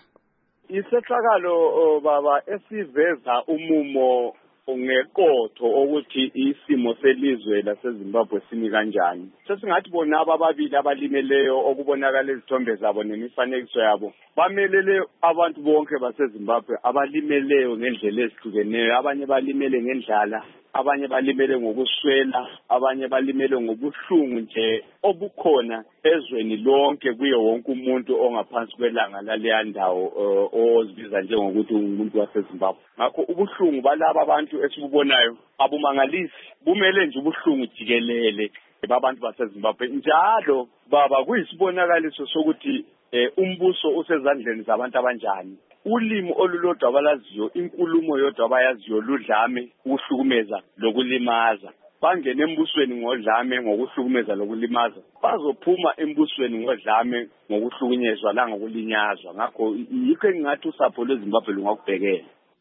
Isehlakalo baba esiveza umumo ungekotho ukuthi isimo selizwe laseZimbabwe simi kanjani. Sesingathi bona ababili abalimeleyo okubonakala izithombe zabo nemifanekiso yabo bamelele abantu bonke baseZimbabwe abalimeleyo ngendlela ezihlukeneyo. Abanye balimele ngendlala, abanye balimele ngokuswela, abanye balimele ngobuhlungu nje obukhona ezweni lonke kuye wonke umuntu ongaphansi kwelanga laleya ndawo ozibiza njengokuthi umuntu waseZimbabwe. Ngakho ubuhlungu balaba abantu esibubonayo abumangalisi, bumele nje ubuhlungu jikelele babantu baseZimbabwe. Njalo baba kuyisibonakaliso sokuthi umbuso usezandleni zabantu abanjani. Ulimi olulodwa abalaziyo, inkulumo yodwa abayaziyo ludlame, ukuhlukumeza lokulimaza. Bangene embusweni ngodlame ngokuhlukumeza lokulimaza, bazophuma embusweni ngodlame ngokuhlukunyezwa la ngokulinyazwa. Ngakho yikho engathi usapho lweZimbabwe lungakubhekela.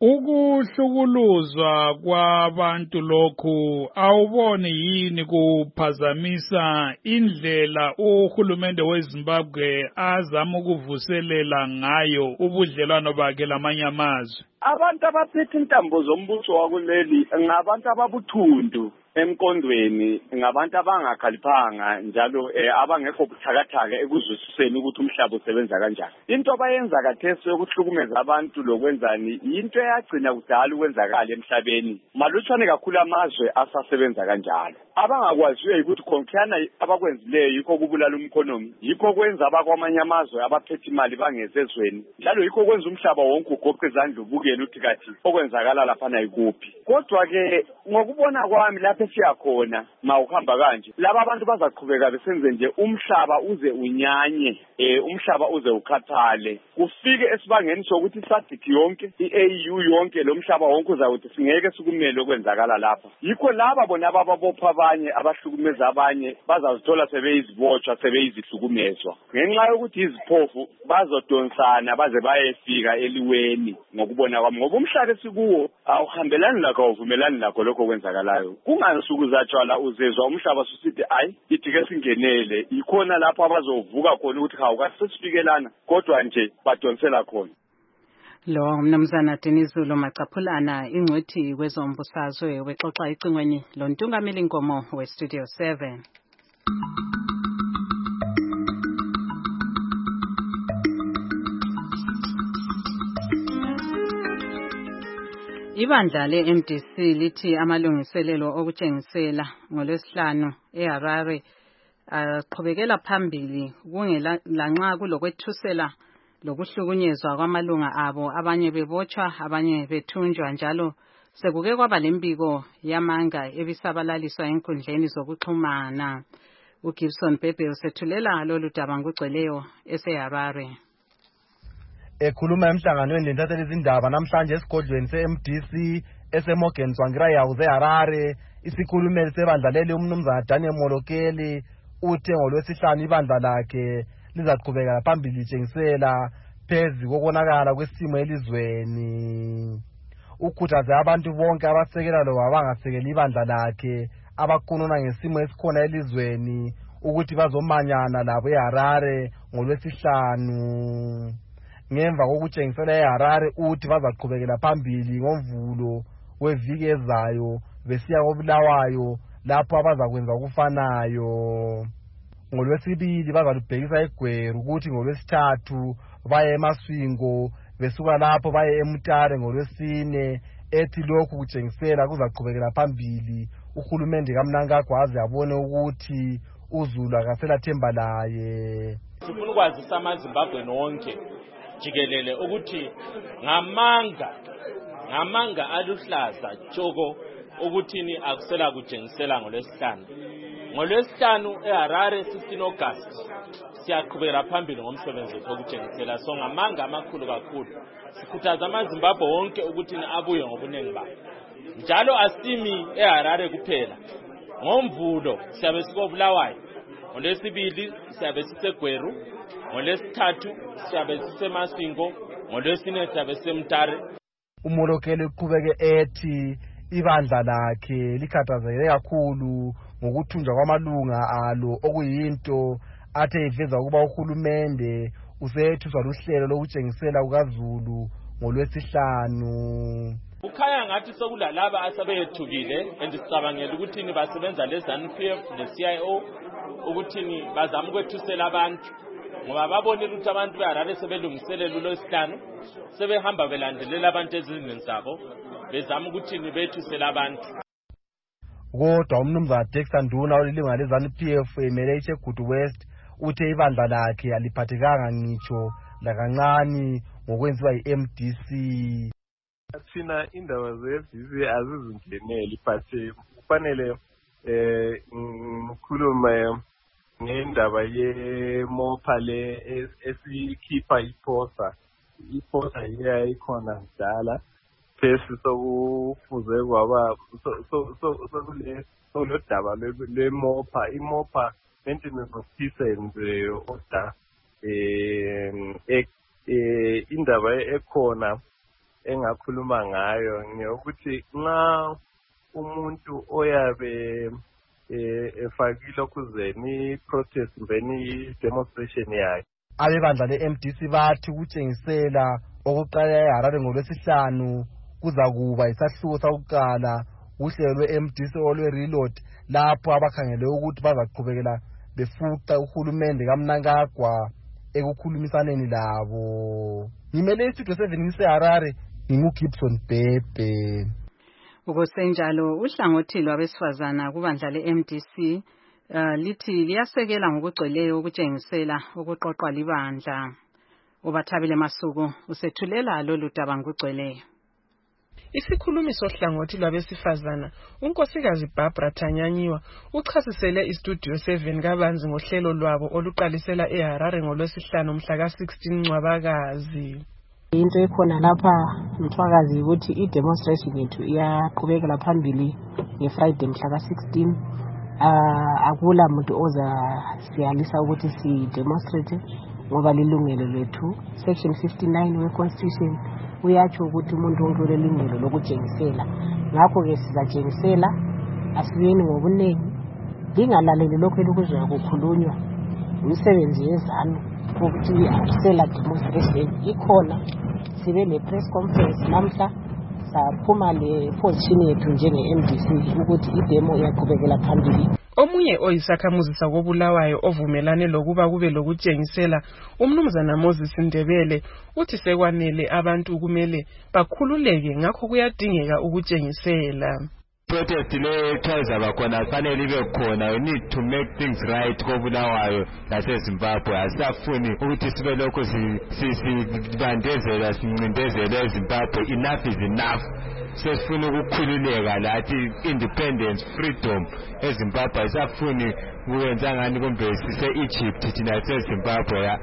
Ukuhlukuluzwa kwabantu lokhu awuboni yini kuphazamisa indlela uhulumende weZimbabwe azama ukuvuselela ngayo ubudlelwano bakhe lamanye amazwe? abantu abaphethe intambo zombuso wakuleli ngabantu ababuthundu emkondweni, ngabantu abangakhaliphanga njalo eh, abangekho buthakathaka ekuzwisiseni ukuthi umhlaba usebenza kanjani. Into abayenza kathesi yokuhlukumeza abantu lokwenzani into eyagcina kudala ukwenzakala emhlabeni. Malutshwane kakhulu amazwe asasebenza kanjalo. Abangakwaziyo ukuthi konkhana abakwenzileyo yikho kubulala umkhonomi, yikho kwenza abakwamanye amazwe abaphethe imali bangezezweni, njalo yikho kwenza umhlaba wonke ugoqe izandla ubukele ukuthi kathi okwenzakala lapha nayikuphi. Kodwa ke ngokubona kwami lapha siyakhona mawuhamba kanje, laba abantu bazaqhubeka besenze nje umhlaba uze unyanye, eh umhlaba uze ukhathale, kufike esibangeni sokuthi sadiki yonke i-A U yonke lo mhlaba wonke uzawuthi singeke sikumele okwenzakala lapha. Yikho laba bona ababopha abanye abahlukumeza abanye bazazithola sebeyizibotshwa sebeyizihlukumezwa ngenxa yokuthi iziphofu bazodonsana baze bayefika eliweni. Ngokubona kwami ngoba umhlaba esikuwo awuhambelani lakho awuvumelani lakho lokho kwenzakalayo. Kungasuku zatshwala uzezwa umhlaba susithi ayi ithi ke singenele, ikhona lapho abazovuka khona ukuthi hawu kasesifikelana kodwa nje badonsela khona. Lo mnumzana Dinizulu Macaphulana ingcwethi kwezombusazwe wexoxa icingweni lo ntungameli Nkomo we Studio seven. Ibandla le-M D C lithi amalungiselelo okutshengisela ngolwesihlanu eHarare aqhubekela phambili kungela lanxa kulokwethusela lokuhlukunyezwa kwamalunga abo, abanye bebotshwa abanye bethunjwa, njalo sekuke kwaba lembiko yamanga ebisabalaliswa enkundleni zokuxhumana. uGibson Bebe usethulela lolu daba ngugcweleyo eseHarare. Ekhuluma emhlanganweni lentatheleli izindaba namhlanje esigodlweni se-M D C eseMorgan Tsvangirai House eHarare, isikhulumeli sebandla leli umnumzana Daniel Molokeli uthe ngolwesihlanu ibandla lakhe lizaqhubeka phambili litshengisela phezu kokonakala kwesimo elizweni. Ukhuthaze abantu bonke abasekela loba abangasekeli ibandla lakhe abakhuluma ngesimo esikhona elizweni ukuthi bazomanyana labo eHarare ngolwesihlanu. Ngemva kokutshengisela eHarare uthi bazaqhubekela phambili ngomvulo weviki ezayo besiya koBulawayo lapho abazakwenza okufanayo. Ngolwesibili bazalubhekisa eGweru, ukuthi ngolwesithathu baye eMaswingo, besuka lapho baye eMutare ngolwesine. Ethi lokhu kutshengisela kuzaqhubekela phambili uhulumende kaMnangagwa abone ukuthi uZulu akasela themba laye. Sifuna ukwazisa amaZimbabwe nonke jikelele ukuthi ngamanga ngamanga aluhlaza tshoko ukuthini akusela kutshengisela ngolwesihlanu. Ngolwesihlanu eHarare sixteen August siyaqhubekela phambili ngomsebenzi wokutshengisela, so ngamanga amakhulu kakhulu sikhuthaza amaZimbabwe wonke ukuthi abuye ngobunengi babo. Njalo asimi eHarare kuphela, ngomvulo siyabe sikoBulawayo, ngolwesibili siyabe siseGweru, ngolwesithathu siyabe siseMaswingo, ngolwesine siyabe siseMutare. Umolokeli uqhubeke ethi ibandla lakhe likhathazekile kakhulu ngokuthunjwa kwamalunga alo, okuyinto athe iveza ukuba uhulumende usethuswa luhlelo lokutshengisela kukaZulu ngolwesihlanu. Ukhaya ngathi sokulalaba asebeyethukile andisicabangela ukuthi ni basebenza leZANU P F ne-C I O ukuthi ni bazama ukwethusela abantu, ngoba babonile ukuthi abantu beHarare sebelungiselela uLwesihlanu, sebehamba belandelela abantu ezindlini zabo bezama ukuthi ni bethusela abantu. Kodwa umnumzana Dexter Nduna olilunga leZANU P F emele iChegutu West uthe ibandla lakhe aliphathekanga ngitsho lakancane ngokwenziwa yi-M D C. Thina indaba ze-F D C azizingeneli, but kufanele eh ngikhulume ngendaba ye-MOPA le esikhipha iposa. Iposa iyayikhona kudala phesi sokufuze kwaba sokule solodaba le-MOPA. I-MOPA Maintenance of Peace and Order, eh indaba ekhona engakhuluma ngayo ngiyokuthi nxa umuntu oyabe efakile okuzeni protest mbeni demonstration yakhe, abebandla le-M D C bathi kutshengisela Okokuqala eHarare ngolwesihlanu kuza kuba isahluko sakuqala uhlelo lwe-M D C olwe-reload lapho abakhangele ukuthi bazaqhubekela befuqa uhulumende kaMnangagwa ekukhulumisaneni labo. Ngimele istudio seven ngiseHarare, nginguGibson Bhebhe. Ukusenjalo uhlangothi lwabesifazana kubandla le-M D C uh, lithi liyasekela ngokugcweleyo ukutshengisela ukuqoqwa libandla. Ubathabile Masuku usethulela lolu daba ngokugcweleyo. Isikhulumi sohlangothi lwabesifazana unkosikazi Barbara Tanyanyiwa uchasisele istudio seven kabanzi ngohlelo lwabo oluqalisela eHarare ngolwesihlanu mhla ka sixteen Ncwabakazi. Into ekhona lapha Mthwakazi ukuthi i-demonstration yethu iyaqhubekela phambili ngeFriday mhla ka sixteen. Ah akula muntu oza siyalisa ukuthi si demonstrate ngoba lilungelo lethu. Section fifty-nine we-Constitution uyatsho ukuthi umuntu wonke ulelungelo lokutshengisela. Ngakho ke sizatshengisela asibeni ngobunengi. Lingalaleli lokho elokuzwa kukhulunywa umsebenzi yezanu ukuthi asela demonstration ikhona. Sibe le press conference namhla saphuma le position yethu njenge-M D C ukuthi idemo iyaqhubekela phambili. Omunye oyisakhamuzi sakobulawayo ovumelane lokuba kube lokutshengisela umnumzana Moses Ndebele uthi sekwanele abantu kumele bakhululeke ngakho kuyadingeka ukutshengisela. Protest le chaza bakhona fanele ibe khona. We need to make things right kobulawayo laseZimbabwe. Asafuni ukuthi sibe lokho sibandezela sincindezela eZimbabwe. Enough is enough. Sesifuna ukukhululeka lathi independence freedom eZimbabwe. Asafuni ukwenza ngani kumbe sise Egypt thina seZimbabwe ya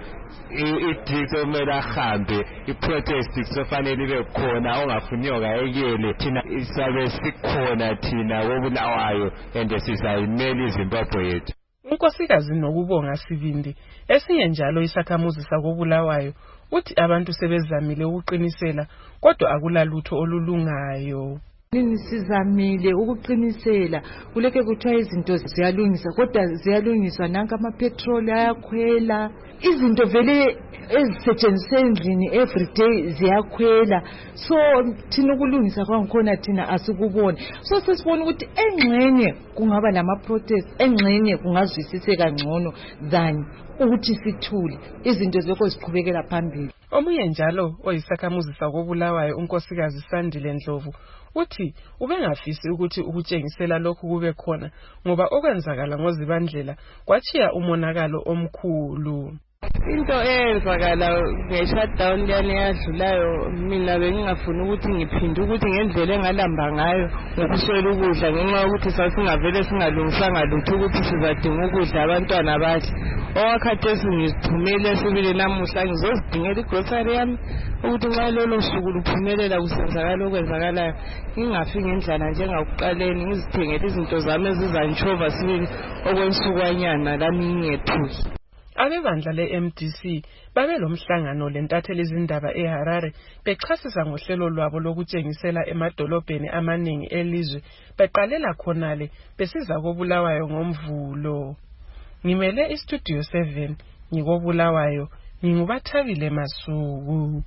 ithi kumele ahambe iprotest sofanele ibe khona ongafuniyo kayekele thina isabe sikhona thina wobulawayo ende sizayimela iZimbabwe yethu. Unkosikazi Nokubonga Sibindi esinye njalo isakhamuzi sakobulawayo uthi abantu sebezamile ukuqinisela kodwa akulalutho olulungayo. Sizamile ukuqinisela kuleke kuthiwa izinto ziyalungisa kodwa ziyalungiswa nanka amapetrol ayakhwela izinto vele ezisetshenziswa endlini everyday ziyakhwela so thina ukulungisa kwangikhona thina asikuboni so sesibona ukuthi engxenye kungaba lama protest engxenye kungazwisiseka ngcono than ukuthi sithule izinto zekho ziqhubekela phambili. Omunye njalo oyisakhamuzi sakobulawayo unkosikazi Sandile Ndlovu uthi ubengafisi ukuthi ukutshengisela lokhu kube khona ngoba okwenzakala ngozibandlela kwachiya umonakalo omkhulu. Into eyenzakala nge-shutdown liyane yadlulayo mina bengingafuni ukuthi ngiphinde ukuthi ngendlela engalamba ngayo ngokuswela ukudla ngenxa yokuthi sasingavele singalungisanga lutho ukuthi sizadinga ukudla abantwana bathi owakhathesi ngizithumele sibili namuhla ngizozidingela igrocery yami ukuthi nxa lolo suku luphumelela kusenzakala okwenzakalayo ngingafi ngendlala njengakuqaleni ngizithengele izinto zami ezizantshova sibili okwensukwanyana lami ngingethuki. Abebandla le-M D C babe lomhlangano lentatheli izindaba eHarare bechasisa ngohlelo lwabo lokutshengisela emadolobheni amaningi elizwe beqalela khonale besiza kobulawayo ngomvulo. Ngimele istudio seven ngikobulawayo ngingubathabile Masuku.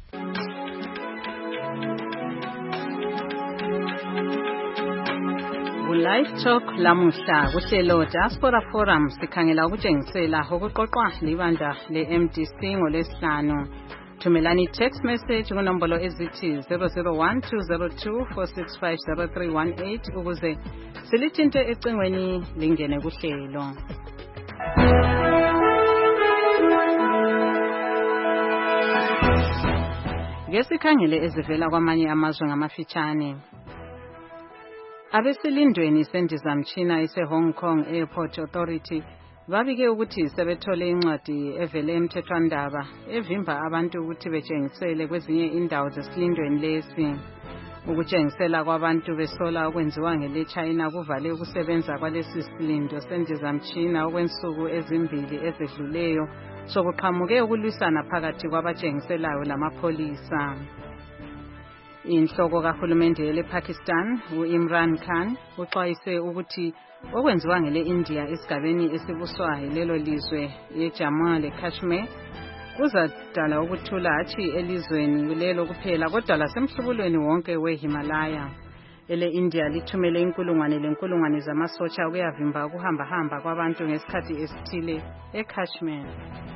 Live Talk lamuhla kuhlelo Diaspora Forum sikhangela ukutshengisela okuqoqwa libandla le-M D C ngolesihlanu. Thumelani text message kunombolo ezithi zero zero one two zero two four six five zero three one eight ukuze silithinte ecingweni lingene kuhlelo. Ngesikhangele ezivela kwamanye amazwe ngamafitshane. Abesilindweni sendizamtshina ise Hong Kong Airport Authority babike ukuthi sebethole incwadi evele emthethwandaba evimba abantu ukuthi betshengisele kwezinye indawo zesilindweni lesi. Ukutshengisela kwabantu besola okwenziwa ngele China kuvale ukusebenza kwalesi silindo sendizamtshina okwensuku ezimbili ezedluleyo sokuqhamuke ukulwisana phakathi kwabatshengiselayo lamapholisa. Inhloko kahulumende lePakistan uImran Khan uxwayise ukuthi okwenziwa ngele India esigabeni esibuswa lelo lizwe yeJammu le Kashmir kuzadala ukuthula hatshi elizweni kulelo kuphela kodwa lasemhlubulweni wonke weHimalaya. Ele India lithumele inkulungwane lenkulungwane zamasotsha ukuyavimba ukuhamba-hamba kwabantu ngesikhathi esithile eKashmir.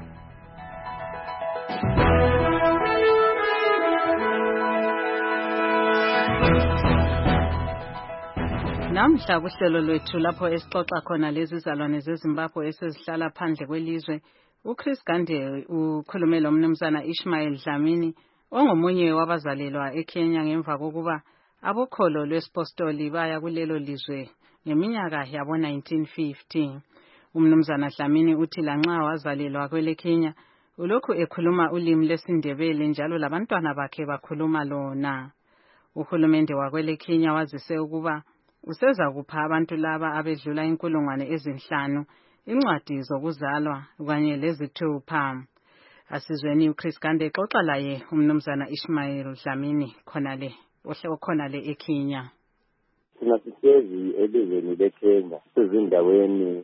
Namhla kuhlelo lwethu lapho esixoxa khona lezi zalwane zeZimbabwe esezihlala phandle kwelizwe, uChris Gande ukhulume lo mnumzana Ishmael Dlamini ongomunye wabazalelwa eKenya ngemva kokuba abokholo lwesipostoli baya kulelo lizwe ngeminyaka yabo nineteen fifty. Umnumzana Dlamini uthi lanxa wazalelwa kwele Kenya ulokhu ekhuluma ulimi lesiNdebele njalo labantwana bakhe bakhuluma lona. Uhulumende wakwele Kenya wazise ukuba useza kupha abantu laba abedlula inkulungwane ezinhlanu incwadi zokuzalwa kanye lezithupha. Asizweni uChris Gande exoxa laye umnumzana Ishmael Dlamini khonale ohloko eKenya. Thina sisezi elizweni leKenya sezindaweni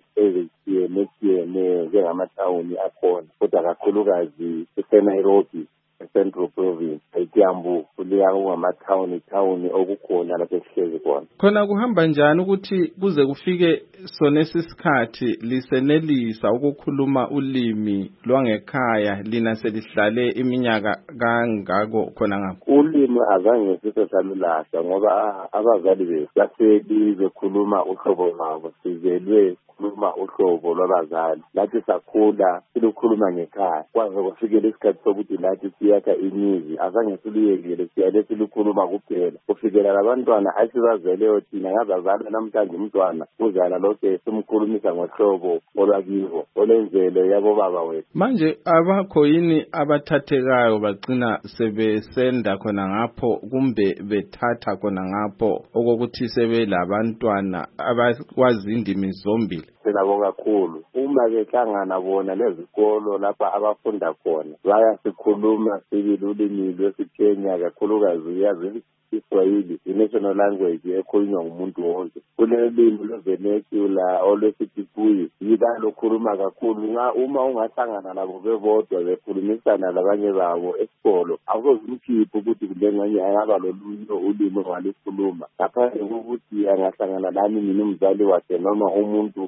ezitshiyeneyo njengamatawuni akhona kodwa kakhulukazi eNairobi Central Province eKiambu kuliya kungamatawuni tawuni okukhona lapho esihlezi khona. Khona kuhamba njani ukuthi kuze kufike sonesi sikhathi lisenelisa ukukhuluma ulimi lwangekhaya lina selihlale iminyaka kangako khona ngapho? Ulimi azange sisesalulahla ngoba abazali bethu baseli bekhuluma uhlobo lwabo, sizelwe khuluma uhlobo lwabazali. Lathi sakhula silukhuluma ngekhaya kwaze kufikele isikhathi sokuthi lathi siyakha imizi azange siliyekele siyale silukhuluma kuphela kufikela labantwana asibazeleyo thina ngabazali namhlanje umntwana uzala lokhe simkhulumisa ngohlobo olwakibo olenzelo yabo baba wethu. Manje abakho yini abathathekayo bagcina sebesenda khona ngapho kumbe bethatha khona ngapho okokuthi sebelabantwana abakwazi indimi zombili? Sinabonga kakhulu uma behlangana bona lezikolo lapha abafunda khona bayasikhuluma sibili ulimi lwesiKenya kakhulukazi uyazi Iswahili i-national language ekhulunywa ngumuntu wonke. Kulelimi lwevernacular olwesitipuyi yibalo khuluma kakhulu nga uma ungahlangana labo bebodwa bekhulumisana labanye babo esikolo awuzumkhipha ukuthi kulenganye ayaba lolunye ulimi walikhuluma ngaphandle kokuthi angahlangana lami mina umzali wakhe noma umuntu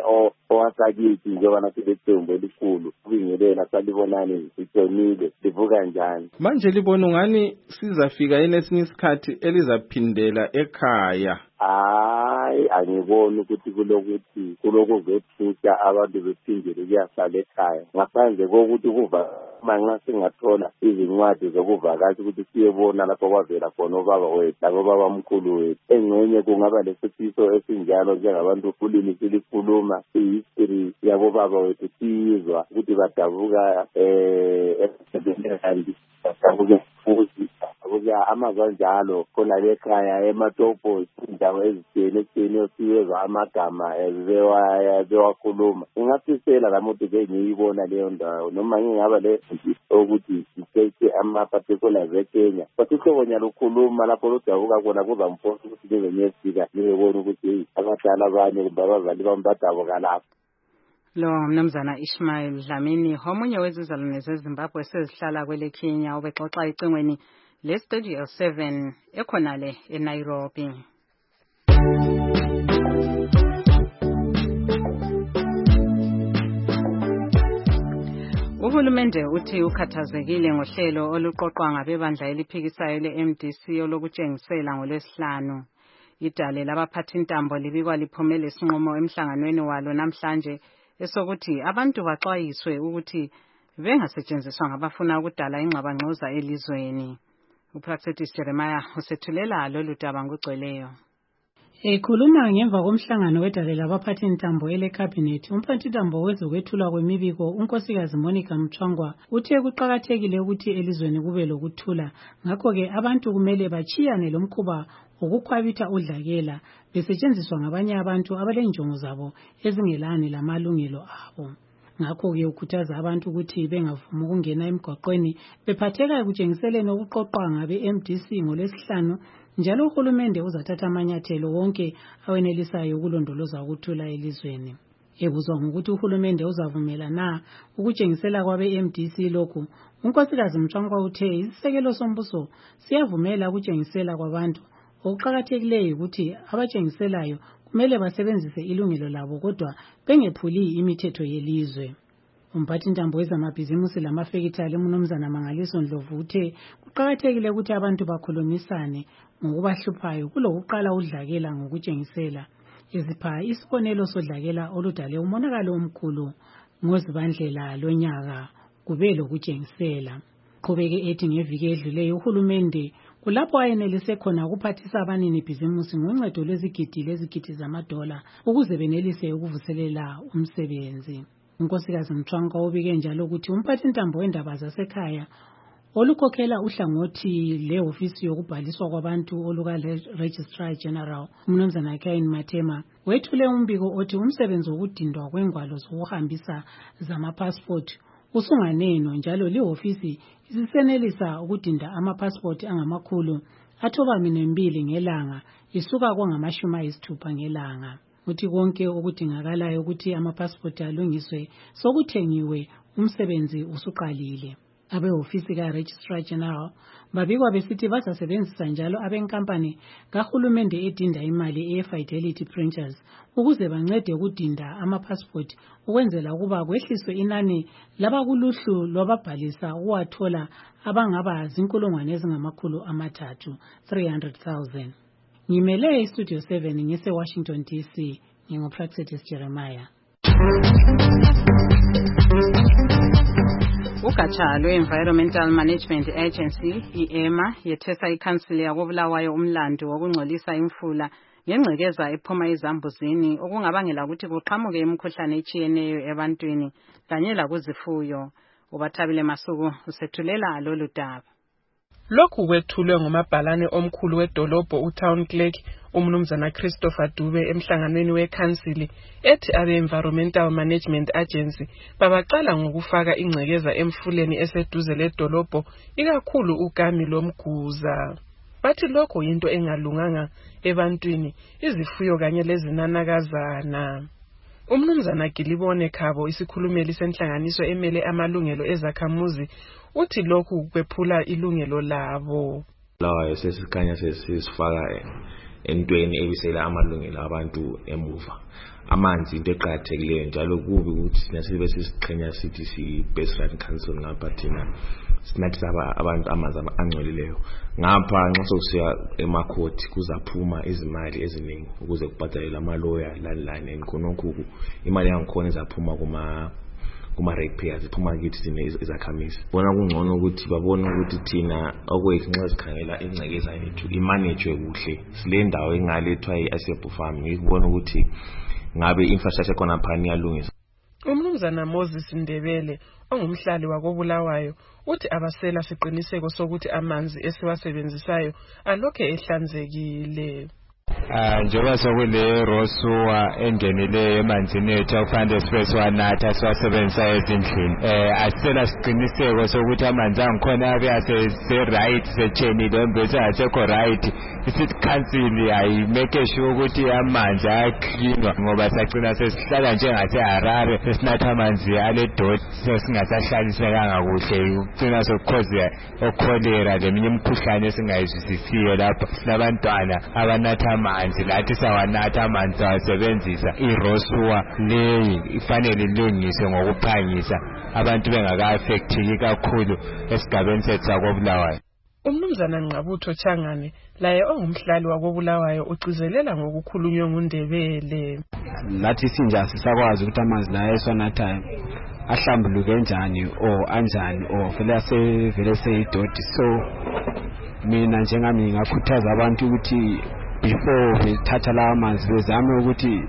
owasakithi njengoba nathi lethembu elikhulu kubingelela salibonani sithonile livuka njani. Manje libona ungani sizafika yini esinye isikhathi elizaphindela ekhaya? Hayi angiboni ukuthi kulokuthi kulokuzethusha abantu bephindele kuyahlala ekhaya ngaphandle kokuthi kuva manxa singathola izincwadi zokuvakasha ukuthi siyebona lapho kwavela khona obaba wethu labo babamkhulu wethu. Engxenye kungaba lesifiso esinjalo njengabantu ulimi silikhuluma i-history yabo baba wethu siyizwa ukuthi badabuka emsebenzini badabuka futhi ukuya amazanjalo khona lekhaya ematopo indawo ezitshiyeneyo siyezwa amagama bewakhuluma. Ngingafisela lamuntu ke ngiyibona leyo ndawo noma ngingaba le ukuthi sithethe ama-particulars eKenya but uhlobo nyalokhuluma lapho ludabuka khona kuzamfosa ukuthi lize ngiyefika ngibona ukuthi heyi abadala abanye kumbe abazali bami badabuka lapho. Lo mnumzana Ishmael Dlamini omunye wezizalwane zeZimbabwe sezihlala kwele Kenya ubexoxa icingweni leStudio seven ekhonale eNairobi. Uhulumende uthi ukhathazekile ngohlelo oluqoqwa ngabebandla eliphikisayo le-M D C olokutshengisela ngolwesihlanu. Idale labaphathintambo libikwa liphumele isinqumo emhlanganweni walo namhlanje esokuthi abantu baxwayiswe ukuthi bengasetshenziswa ngabafuna ukudala ingxabangxoza elizweni. Upractice Jeremiah usethulela lolu daba ngugcweleyo. Ekhuluma ngemva komhlangano wedale labaphathintambo ele-Cabinet, umphathintambo wezokwethulwa kwemibiko unkosikazi Monica Mchwangwa uthe kuqakathekile ukuthi elizweni kube lokuthula, ngakho-ke abantu kumele bachiyane lomkhuba wokukhwabitha udlakela besetshenziswa ngabanye abantu abalenjongo zabo ezingelani lamalungelo abo. Ngakho-ke ukhuthaza abantu ukuthi bengavumi ukungena emgwaqweni bephatheka ekutshengiseleni okuqoqwa ngabe-M D C ngolwesihlanu, njalo uhulumende uzathatha amanyathelo wonke awenelisayo ukulondoloza ukuthula elizweni. Ebuzwa ngokuthi uhulumende uzavumela na ukutshengisela kwabe M D C lokhu, unkosikazi Mtshangwa uthe isisekelo sombuso siyavumela ukutshengisela kwabantu. Okuqakathekileyo ukuthi abatshengiselayo kumele basebenzise ilungelo labo kodwa bengephuli imithetho yelizwe. Umphathintambo wezamabhizimusi lamafekithali uMnumzana Mangaliso Ndlovu uthe kuqakathekile ukuthi abantu bakhulumisane ngokubahluphayo kulokuqala udlakela ngokutshengisela. Izipha isibonelo sodlakela oludale umonakalo omkhulu ngozibandlela lonyaka kube lokutshengisela. Qhubeke ethi ngeviki edluleyo uhulumende kulapho ayenelise khona ukuphathisa abanini bhizimusi ngoncedo lwezigidi lezigidi zamadola ukuze benelise ukuvuselela umsebenzi. Unkosikazi Mtshangwa ubike njalo ukuthi umphathintambo wendaba zasekhaya olukhokhela uhlangothi lehofisi yokubhaliswa kwabantu oluka Registrar General uMnumzana Cain Matema wethule umbiko othi umsebenzi wokudindwa kwengwalo zokuhambisa zamapassport usunganeno njalo lihofisi isisenelisa ukudinda amapassport angamakhulu athoba minembili ngelanga isuka kwangamashumi ayisithupha ngelanga. Uthi konke okudingakalayo ukuthi amapassport alungiswe sokuthengiwe umsebenzi usuqalile. Abehofisi ka Registrar General babikwa besithi bazasebenzisa njalo abenkampani kahulumende edinda imali eFidelity Printers ukuze bancede ukudinda amapassport ukwenzela ukuba kwehliswe inani labakuluhlu lwababhalisa uwathola abangaba zinkulungwane ezingamakhulu amathathu three hundred thousand. Ngimele iStudio seven ngise Washington D C nginguPraxetis Jeremiah. Ugatsha lwe-Environmental Management Agency, I E M A, yethesa ikhansili yakobulawayo umlando wokungcolisa imfula ngengcekeza ephuma ezambuzini okungabangela ukuthi kuqhamuke imikhuhlane etshiyeneyo ebantwini kanye lakuzifuyo. Ubathabile Masuku usethulela lolu daba. Lokhu kwethulwe ngumabhalane omkhulu wedolobho uTown Clerk uMnumzana Christopher Dube emhlanganweni wekhansili ethi abe-Environmental Management Agency babaqala ngokufaka ingcekeza emfuleni eseduze ledolobho ikakhulu ugami lomguza. Bathi lokho yinto engalunganga ebantwini, izifuyo kanye lezinanakazana. Umnumzana Gilibone Khabo isikhulumeli senhlanganiso emele amalungelo ezakhamuzi uthi lokhu kwephula ilungelo labo. Lawa sesikhanya sesifaka entweni ebisela amalungelo abantu emuva. Amanzi into eqhathekileyo njalo kubi ukuthi nasibe sisiqhenya sithi si best right council ngapha thina sinathi abantu amanzi angcolileyo. Ngapha nxa sokusiya emakhoti kuzaphuma izimali eziningi ukuze kubhadalwe amaloya lalane nkonokhu imali yangikhona izaphuma kuma kuma ratepayers iphuma kithi thina izakhamisi. Bona kungcono ukuthi babone ukuthi thina okwethu nxa sikhangela ingcekeza yethu imanage kuhle. Sile ndawo engalethwa iAssebu Farm ngikubona ukuthi ngabe infrastructure khona phani yalungiswa. Umnumzana Moses Ndebele ongumhlali wakobulawayo uthi abasela siqiniseko sokuthi amanzi esiwasebenzisayo alokhe ehlanzekile. Ah njengoba sokule rosuwa engenile emanzini ethu akufanele sibe wanatha siwasebenzisa ezindlini. Eh asela siqiniseko sokuthi amanzi angikhona abe ase right sechenile mbese asekho right. Isithi council ayi make sure ukuthi amanzi acleanwa ngoba sacina sesihlala njengase Harare sesinatha amanzi ale dot sesingasahlalisekanga kuhle ugcina sokukhoza okholera leminye imikhuhlane esingayizwisisiyo lapha sinabantwana abanatha amanzi lathi sawanatha amanzi asebenzisa irosuwa leyi ifanele ilungiswe ngokuphangisa abantu bengaka-affectiki kakhulu esigabeni sethu sakobulawayo. Umnumzana Ngqabutho Changane laye ongumhlali wakobulawayo ucizelela ngokukhulunywa nguNdebele. Lathi sinja sisakwazi ukuthi amanzi la eswanathayo ahlambuluke njani o anjani o vele sevele seyidoti. So mina njengami ngingakhuthaza abantu ukuthi before bethatha lawa amanzi bezame ukuthi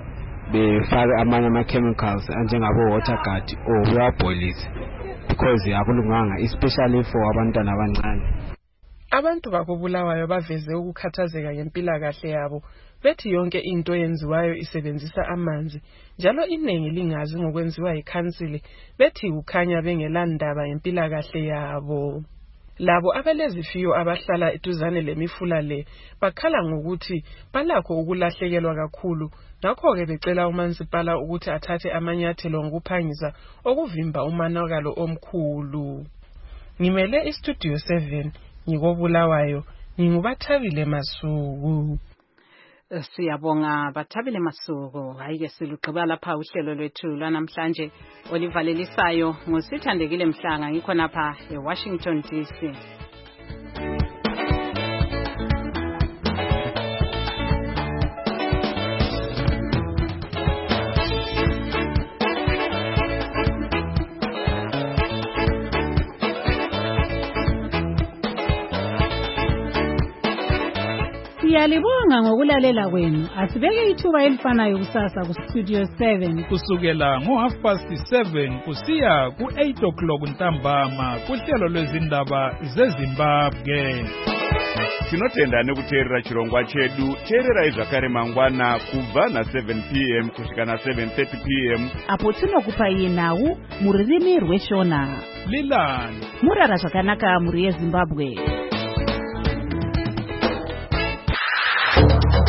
befake amanye ama-chemicals anjengabo water guard or bewaboilise because akulunganga especially for abantwana abancane. Abantu bakobulawayo baveze ukukhathazeka ngempilakahle yabo bethi yonke into yenziwayo isebenzisa amanzi njalo iningi lingazi ngokwenziwa yikhansili bethi ukhanya bengelandaba ngempilakahle yabo. labo abalezifiyo abahlala eduzane lemifula le bakhala ngokuthi balakho ukulahlekelwa kakhulu, ngakho-ke becela umansipala ukuthi athathe amanyathelo ngokuphangisa okuvimba umonakalo omkhulu. Ngimele istudio seven ngikobulawayo, ngingubathabile Masuku. Siyabonga Bathabile Masuku. Hayi-ke silugqiba lapha uhlelo lwethu lwanamhlanje olivalelisayo ngosithandekile Mhlanga, ngikho napha eWashington D C. Siyalibonga ngokulalela kwenu. Asibeke ithuba elifanayo kusasa ku Studio seven kusukela ngo half past seven kusiya ku eight o'clock ntambama kuhlelo lwezindaba zeZimbabwe. Tinotenda nekuteerera chirongwa chedu. Teerera zvakare mangwana kubva na seven p m kusvika na seven thirty p m apo tinokupa yenhau muririmi rweshona. Lilani Murara zvakanaka muri yeZimbabwe.